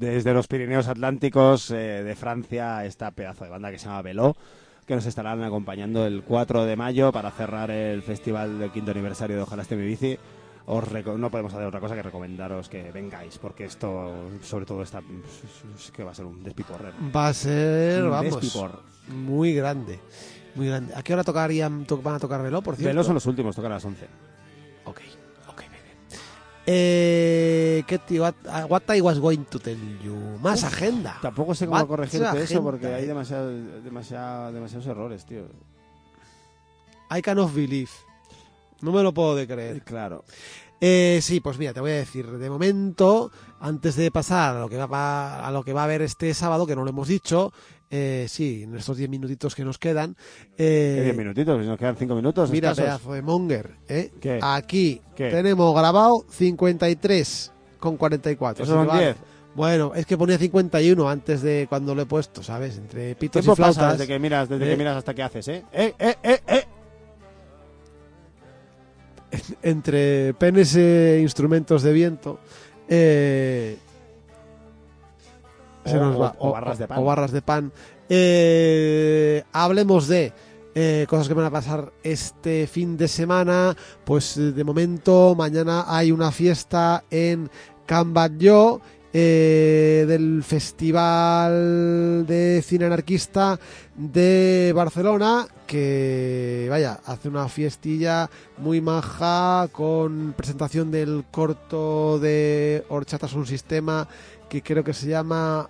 desde los Pirineos Atlánticos de Francia, esta pedazo de banda que se llama Veló, que nos estarán acompañando el 4 de mayo para cerrar el festival del 5º aniversario de Ojalá esté mi bici. No podemos hacer otra cosa que recomendaros que vengáis, porque esto, sobre todo, es que va a ser un despiporrero. Va a ser, Un vamos, despipor. muy grande. Muy grande. ¿A qué hora van a tocar Veló, por cierto? Veló son los últimos, tocan a las 11. Ok, bebé. ¿Qué tío? What I was going to tell you. Más agenda. Tampoco sé cómo Más corregirte eso, agenda, porque hay demasiados errores, tío. I cannot believe. No me lo puedo de creer. Claro. Sí, pues mira, te voy a decir, de momento, antes de pasar a lo que va a haber este sábado, que no lo hemos dicho, sí, en estos 10 minutitos que nos quedan. 10 minutitos, nos quedan 5 minutos. Mira, escasos. pedazo de monger. ¿Qué? Aquí ¿Qué? tenemos grabado 53,44. Eso son 10. Bueno, es que ponía 51 antes de cuando lo he puesto, ¿sabes? Entre pitos ¿Tiempo y flautas. pasa desde que miras hasta que haces, Entre penes e instrumentos de viento. Se nos va. O barras de pan. O barras de pan. Hablemos de cosas que van a pasar este fin de semana. Pues de momento, mañana hay una fiesta en Can Batlló, del Festival de Cine Anarquista de Barcelona, que vaya, hace una fiestilla muy maja con presentación del corto de Horchatas un sistema que creo que se llama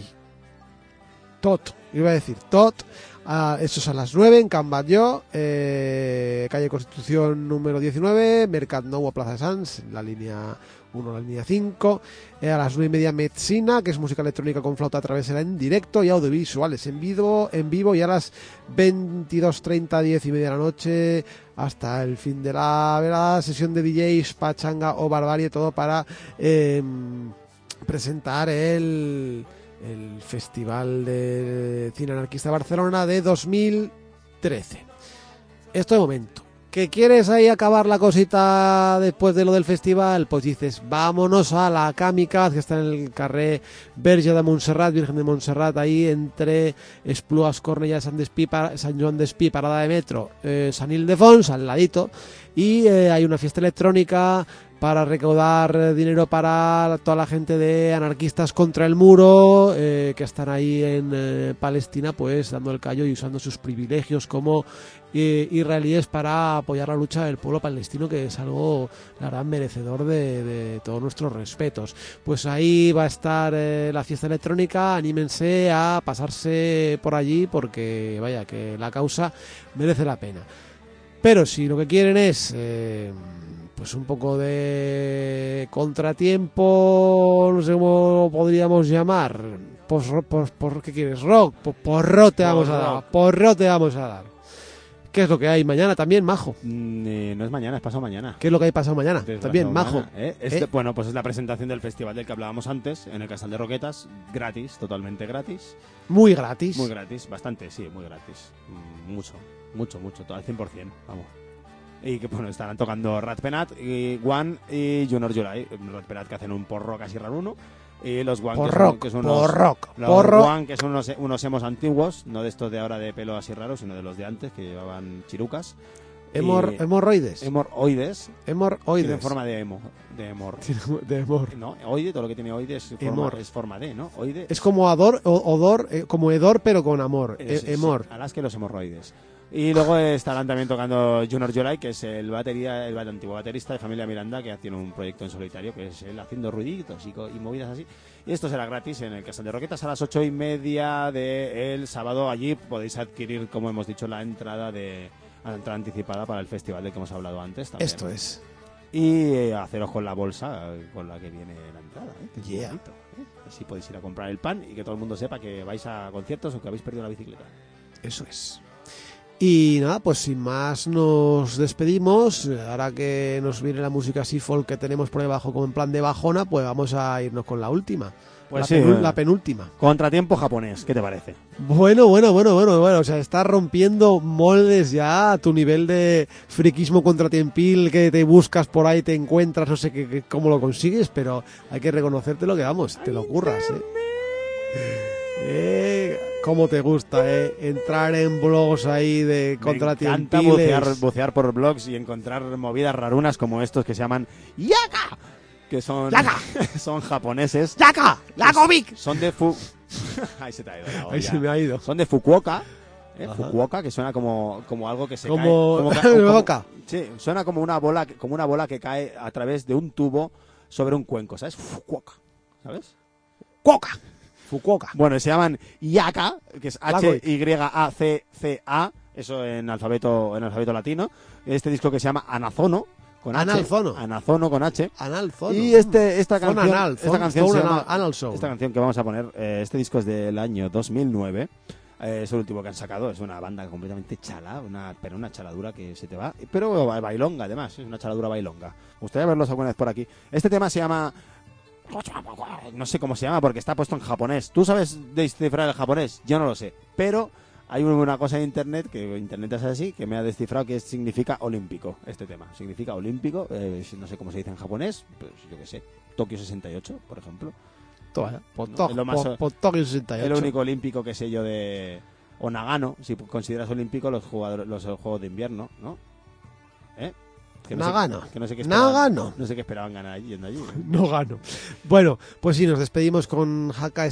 Tot, iba a decir Tot. Eso es a las 9 en Can Batlló, calle Constitución número 19, Mercat Nou a Plaza de Sants, la línea 1, la línea 5. A las 9:30 Metzina, que es música electrónica con flauta travesera en directo y audiovisuales en vivo, y a las 22:30, 10:30 de la noche, hasta el fin de la velada, sesión de DJs, pachanga o barbarie, todo para presentar el Festival de Cine Anarquista Barcelona de 2013. Esto de momento. ¿Que quieres ahí acabar la cosita después de lo del festival? Pues dices, vámonos a la Kamikaze, que está en el carrer Verge de Montserrat, Virgen de Montserrat, ahí entre Esplugas, Cornellà, Sant Joan d'Espí, parada de metro, San Ildefons, al ladito, y hay una fiesta electrónica para recaudar dinero para toda la gente de Anarquistas contra el Muro, que están ahí en Palestina, pues dando el callo y usando sus privilegios como israelíes para apoyar la lucha del pueblo palestino, que es algo, la verdad, merecedor de todos nuestros respetos. Pues ahí va a estar la fiesta electrónica, anímense a pasarse por allí, porque vaya, que la causa merece la pena. Pero si lo que quieren es pues un poco de contratiempo, no sé cómo podríamos llamar, por ¿qué quieres? Rock, porro te vamos a dar. ¿Qué es lo que hay mañana también, majo? No es mañana, es pasado mañana. ¿Qué es lo que hay pasado mañana? Es También, pasado majo. mañana, Bueno, pues es la presentación del festival del que hablábamos antes, en el Casal de Roquetas, gratis, totalmente gratis. Muy gratis. Muy gratis, bastante, sí, muy gratis. Mucho, todo, al 100%, vamos. Y que bueno, estarán tocando Rat Penat, y One y Junior July. Rat Penat, que hacen un porro casi raruno, y los One que son unos emos antiguos, no de estos de ahora de pelo así raro, sino de los de antes, que llevaban chirucas. Hemorroides. Hemorroides. Hemorroides. Tiene forma de emo. De hemor. No, oide, todo lo que tiene oide es forma de, ¿no? Oide. Es como odor, como hedor, pero con amor. Hemor. A las que los hemorroides. Y luego estarán también tocando Junior July, que es el antiguo baterista de Familia Miranda, que tiene un proyecto en solitario, que es él haciendo ruiditos y movidas así. Y esto será gratis en el Casal de Roquetas a las 8:30 del sábado. Allí podéis adquirir, como hemos dicho, la entrada anticipada para el festival del que hemos hablado antes también. Esto es. Y haceros con la bolsa con la que viene la entrada. Que Yeah. bonito, Así podéis ir a comprar el pan y que todo el mundo sepa que vais a conciertos o que habéis perdido la bicicleta. Eso es. Y nada, pues sin más nos despedimos. Ahora que nos viene la música así folk que tenemos por debajo como en plan de bajona, pues vamos a irnos con la última. Pues la sí, la penúltima. Contratiempo japonés, ¿qué te parece? Bueno. O sea, estás rompiendo moldes ya a tu nivel de friquismo contratiempil que te buscas por ahí, te encuentras, no sé cómo lo consigues, pero hay que reconocerte lo que vamos, te lo curras, cómo te gusta, entrar en blogs ahí de Me encanta contratiempiles. bucear por blogs y encontrar movidas rarunas como estos que se llaman Yaka, que son, son japoneses. ¡Yaka! ¡La cómic! Son de Ahí se te ha ido la olla. Ahí se me ha ido. Son de Fukuoka. Ajá. Fukuoka, que suena como algo que se Como cae. de boca. Sí, suena como una bola que cae a través de un tubo sobre un cuenco, ¿sabes? Fukuoka, ¿sabes? Fukuoka. Bueno, se llaman Yaka, que es Lagoy. H-Y-A-C-C-A, eso en alfabeto latino. Este disco que se llama Anazono, con H. Analzono. Anazono con H. Analzono. Y esta Zona canción, anal, esta canción se zona llama, anal sound. esta canción que vamos a poner, este disco es del año 2009. Es el último que han sacado, es una banda completamente chala, pero una chaladura que se te va, pero bailonga además, es una chaladura bailonga. Me gustaría verlos alguna vez por aquí. Este tema se llama, no sé cómo se llama porque está puesto en japonés. ¿Tú sabes descifrar el japonés? Yo no lo sé, pero hay una cosa en internet, que internet es así, que me ha descifrado que significa olímpico, este tema. Significa olímpico, no sé cómo se dice en japonés, pues yo qué sé, Tokio 68, por ejemplo. Es lo más- Tokio 68. El único olímpico que sé yo de... O Nagano, si consideras olímpico los Juegos de Invierno, ¿no? Que no sé- Nagano. que no sé qué esperaban, Nagano. No sé qué esperaban ganar yendo allí. No gano. Bueno, pues sí, nos despedimos con Yaka,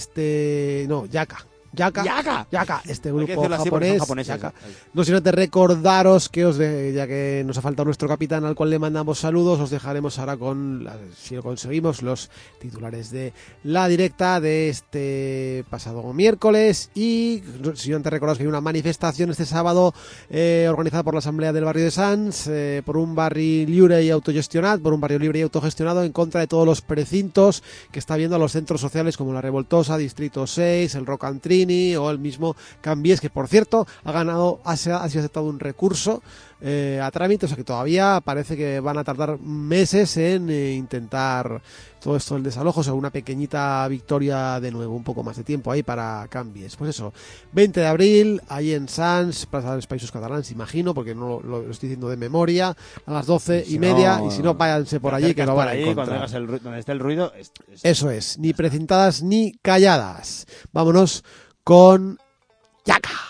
Yaka, este Hay que grupo decirlo así porque son japonés. japoneses. Yaka. No sin antes recordaros que ya que nos ha faltado nuestro capitán al cual le mandamos saludos, os dejaremos ahora si lo conseguimos, los titulares de la directa de este pasado miércoles. Y si antes recordaros que hay una manifestación este sábado organizada por la Asamblea del Barrio de Sants, por un barrio libre y autogestionado en contra de todos los precintos que está viendo a los centros sociales como la Revoltosa, Distrito 6, el Rock and Trini o el mismo Cambies, que por cierto ha sido aceptado un recurso a trámite, o sea que todavía parece que van a tardar meses en intentar todo esto del desalojo, o sea, una pequeñita victoria de nuevo, un poco más de tiempo ahí para Cambies. Pues eso, 20 de abril, ahí en Sants, Plaza de los Països Catalans, imagino, porque no lo estoy diciendo de memoria, a las 12:30, y si no, váyanse por allí que lo van a Cuando encontrar. hagas donde esté el ruido... Eso es, ni precintadas ni calladas. Vámonos con Yaka.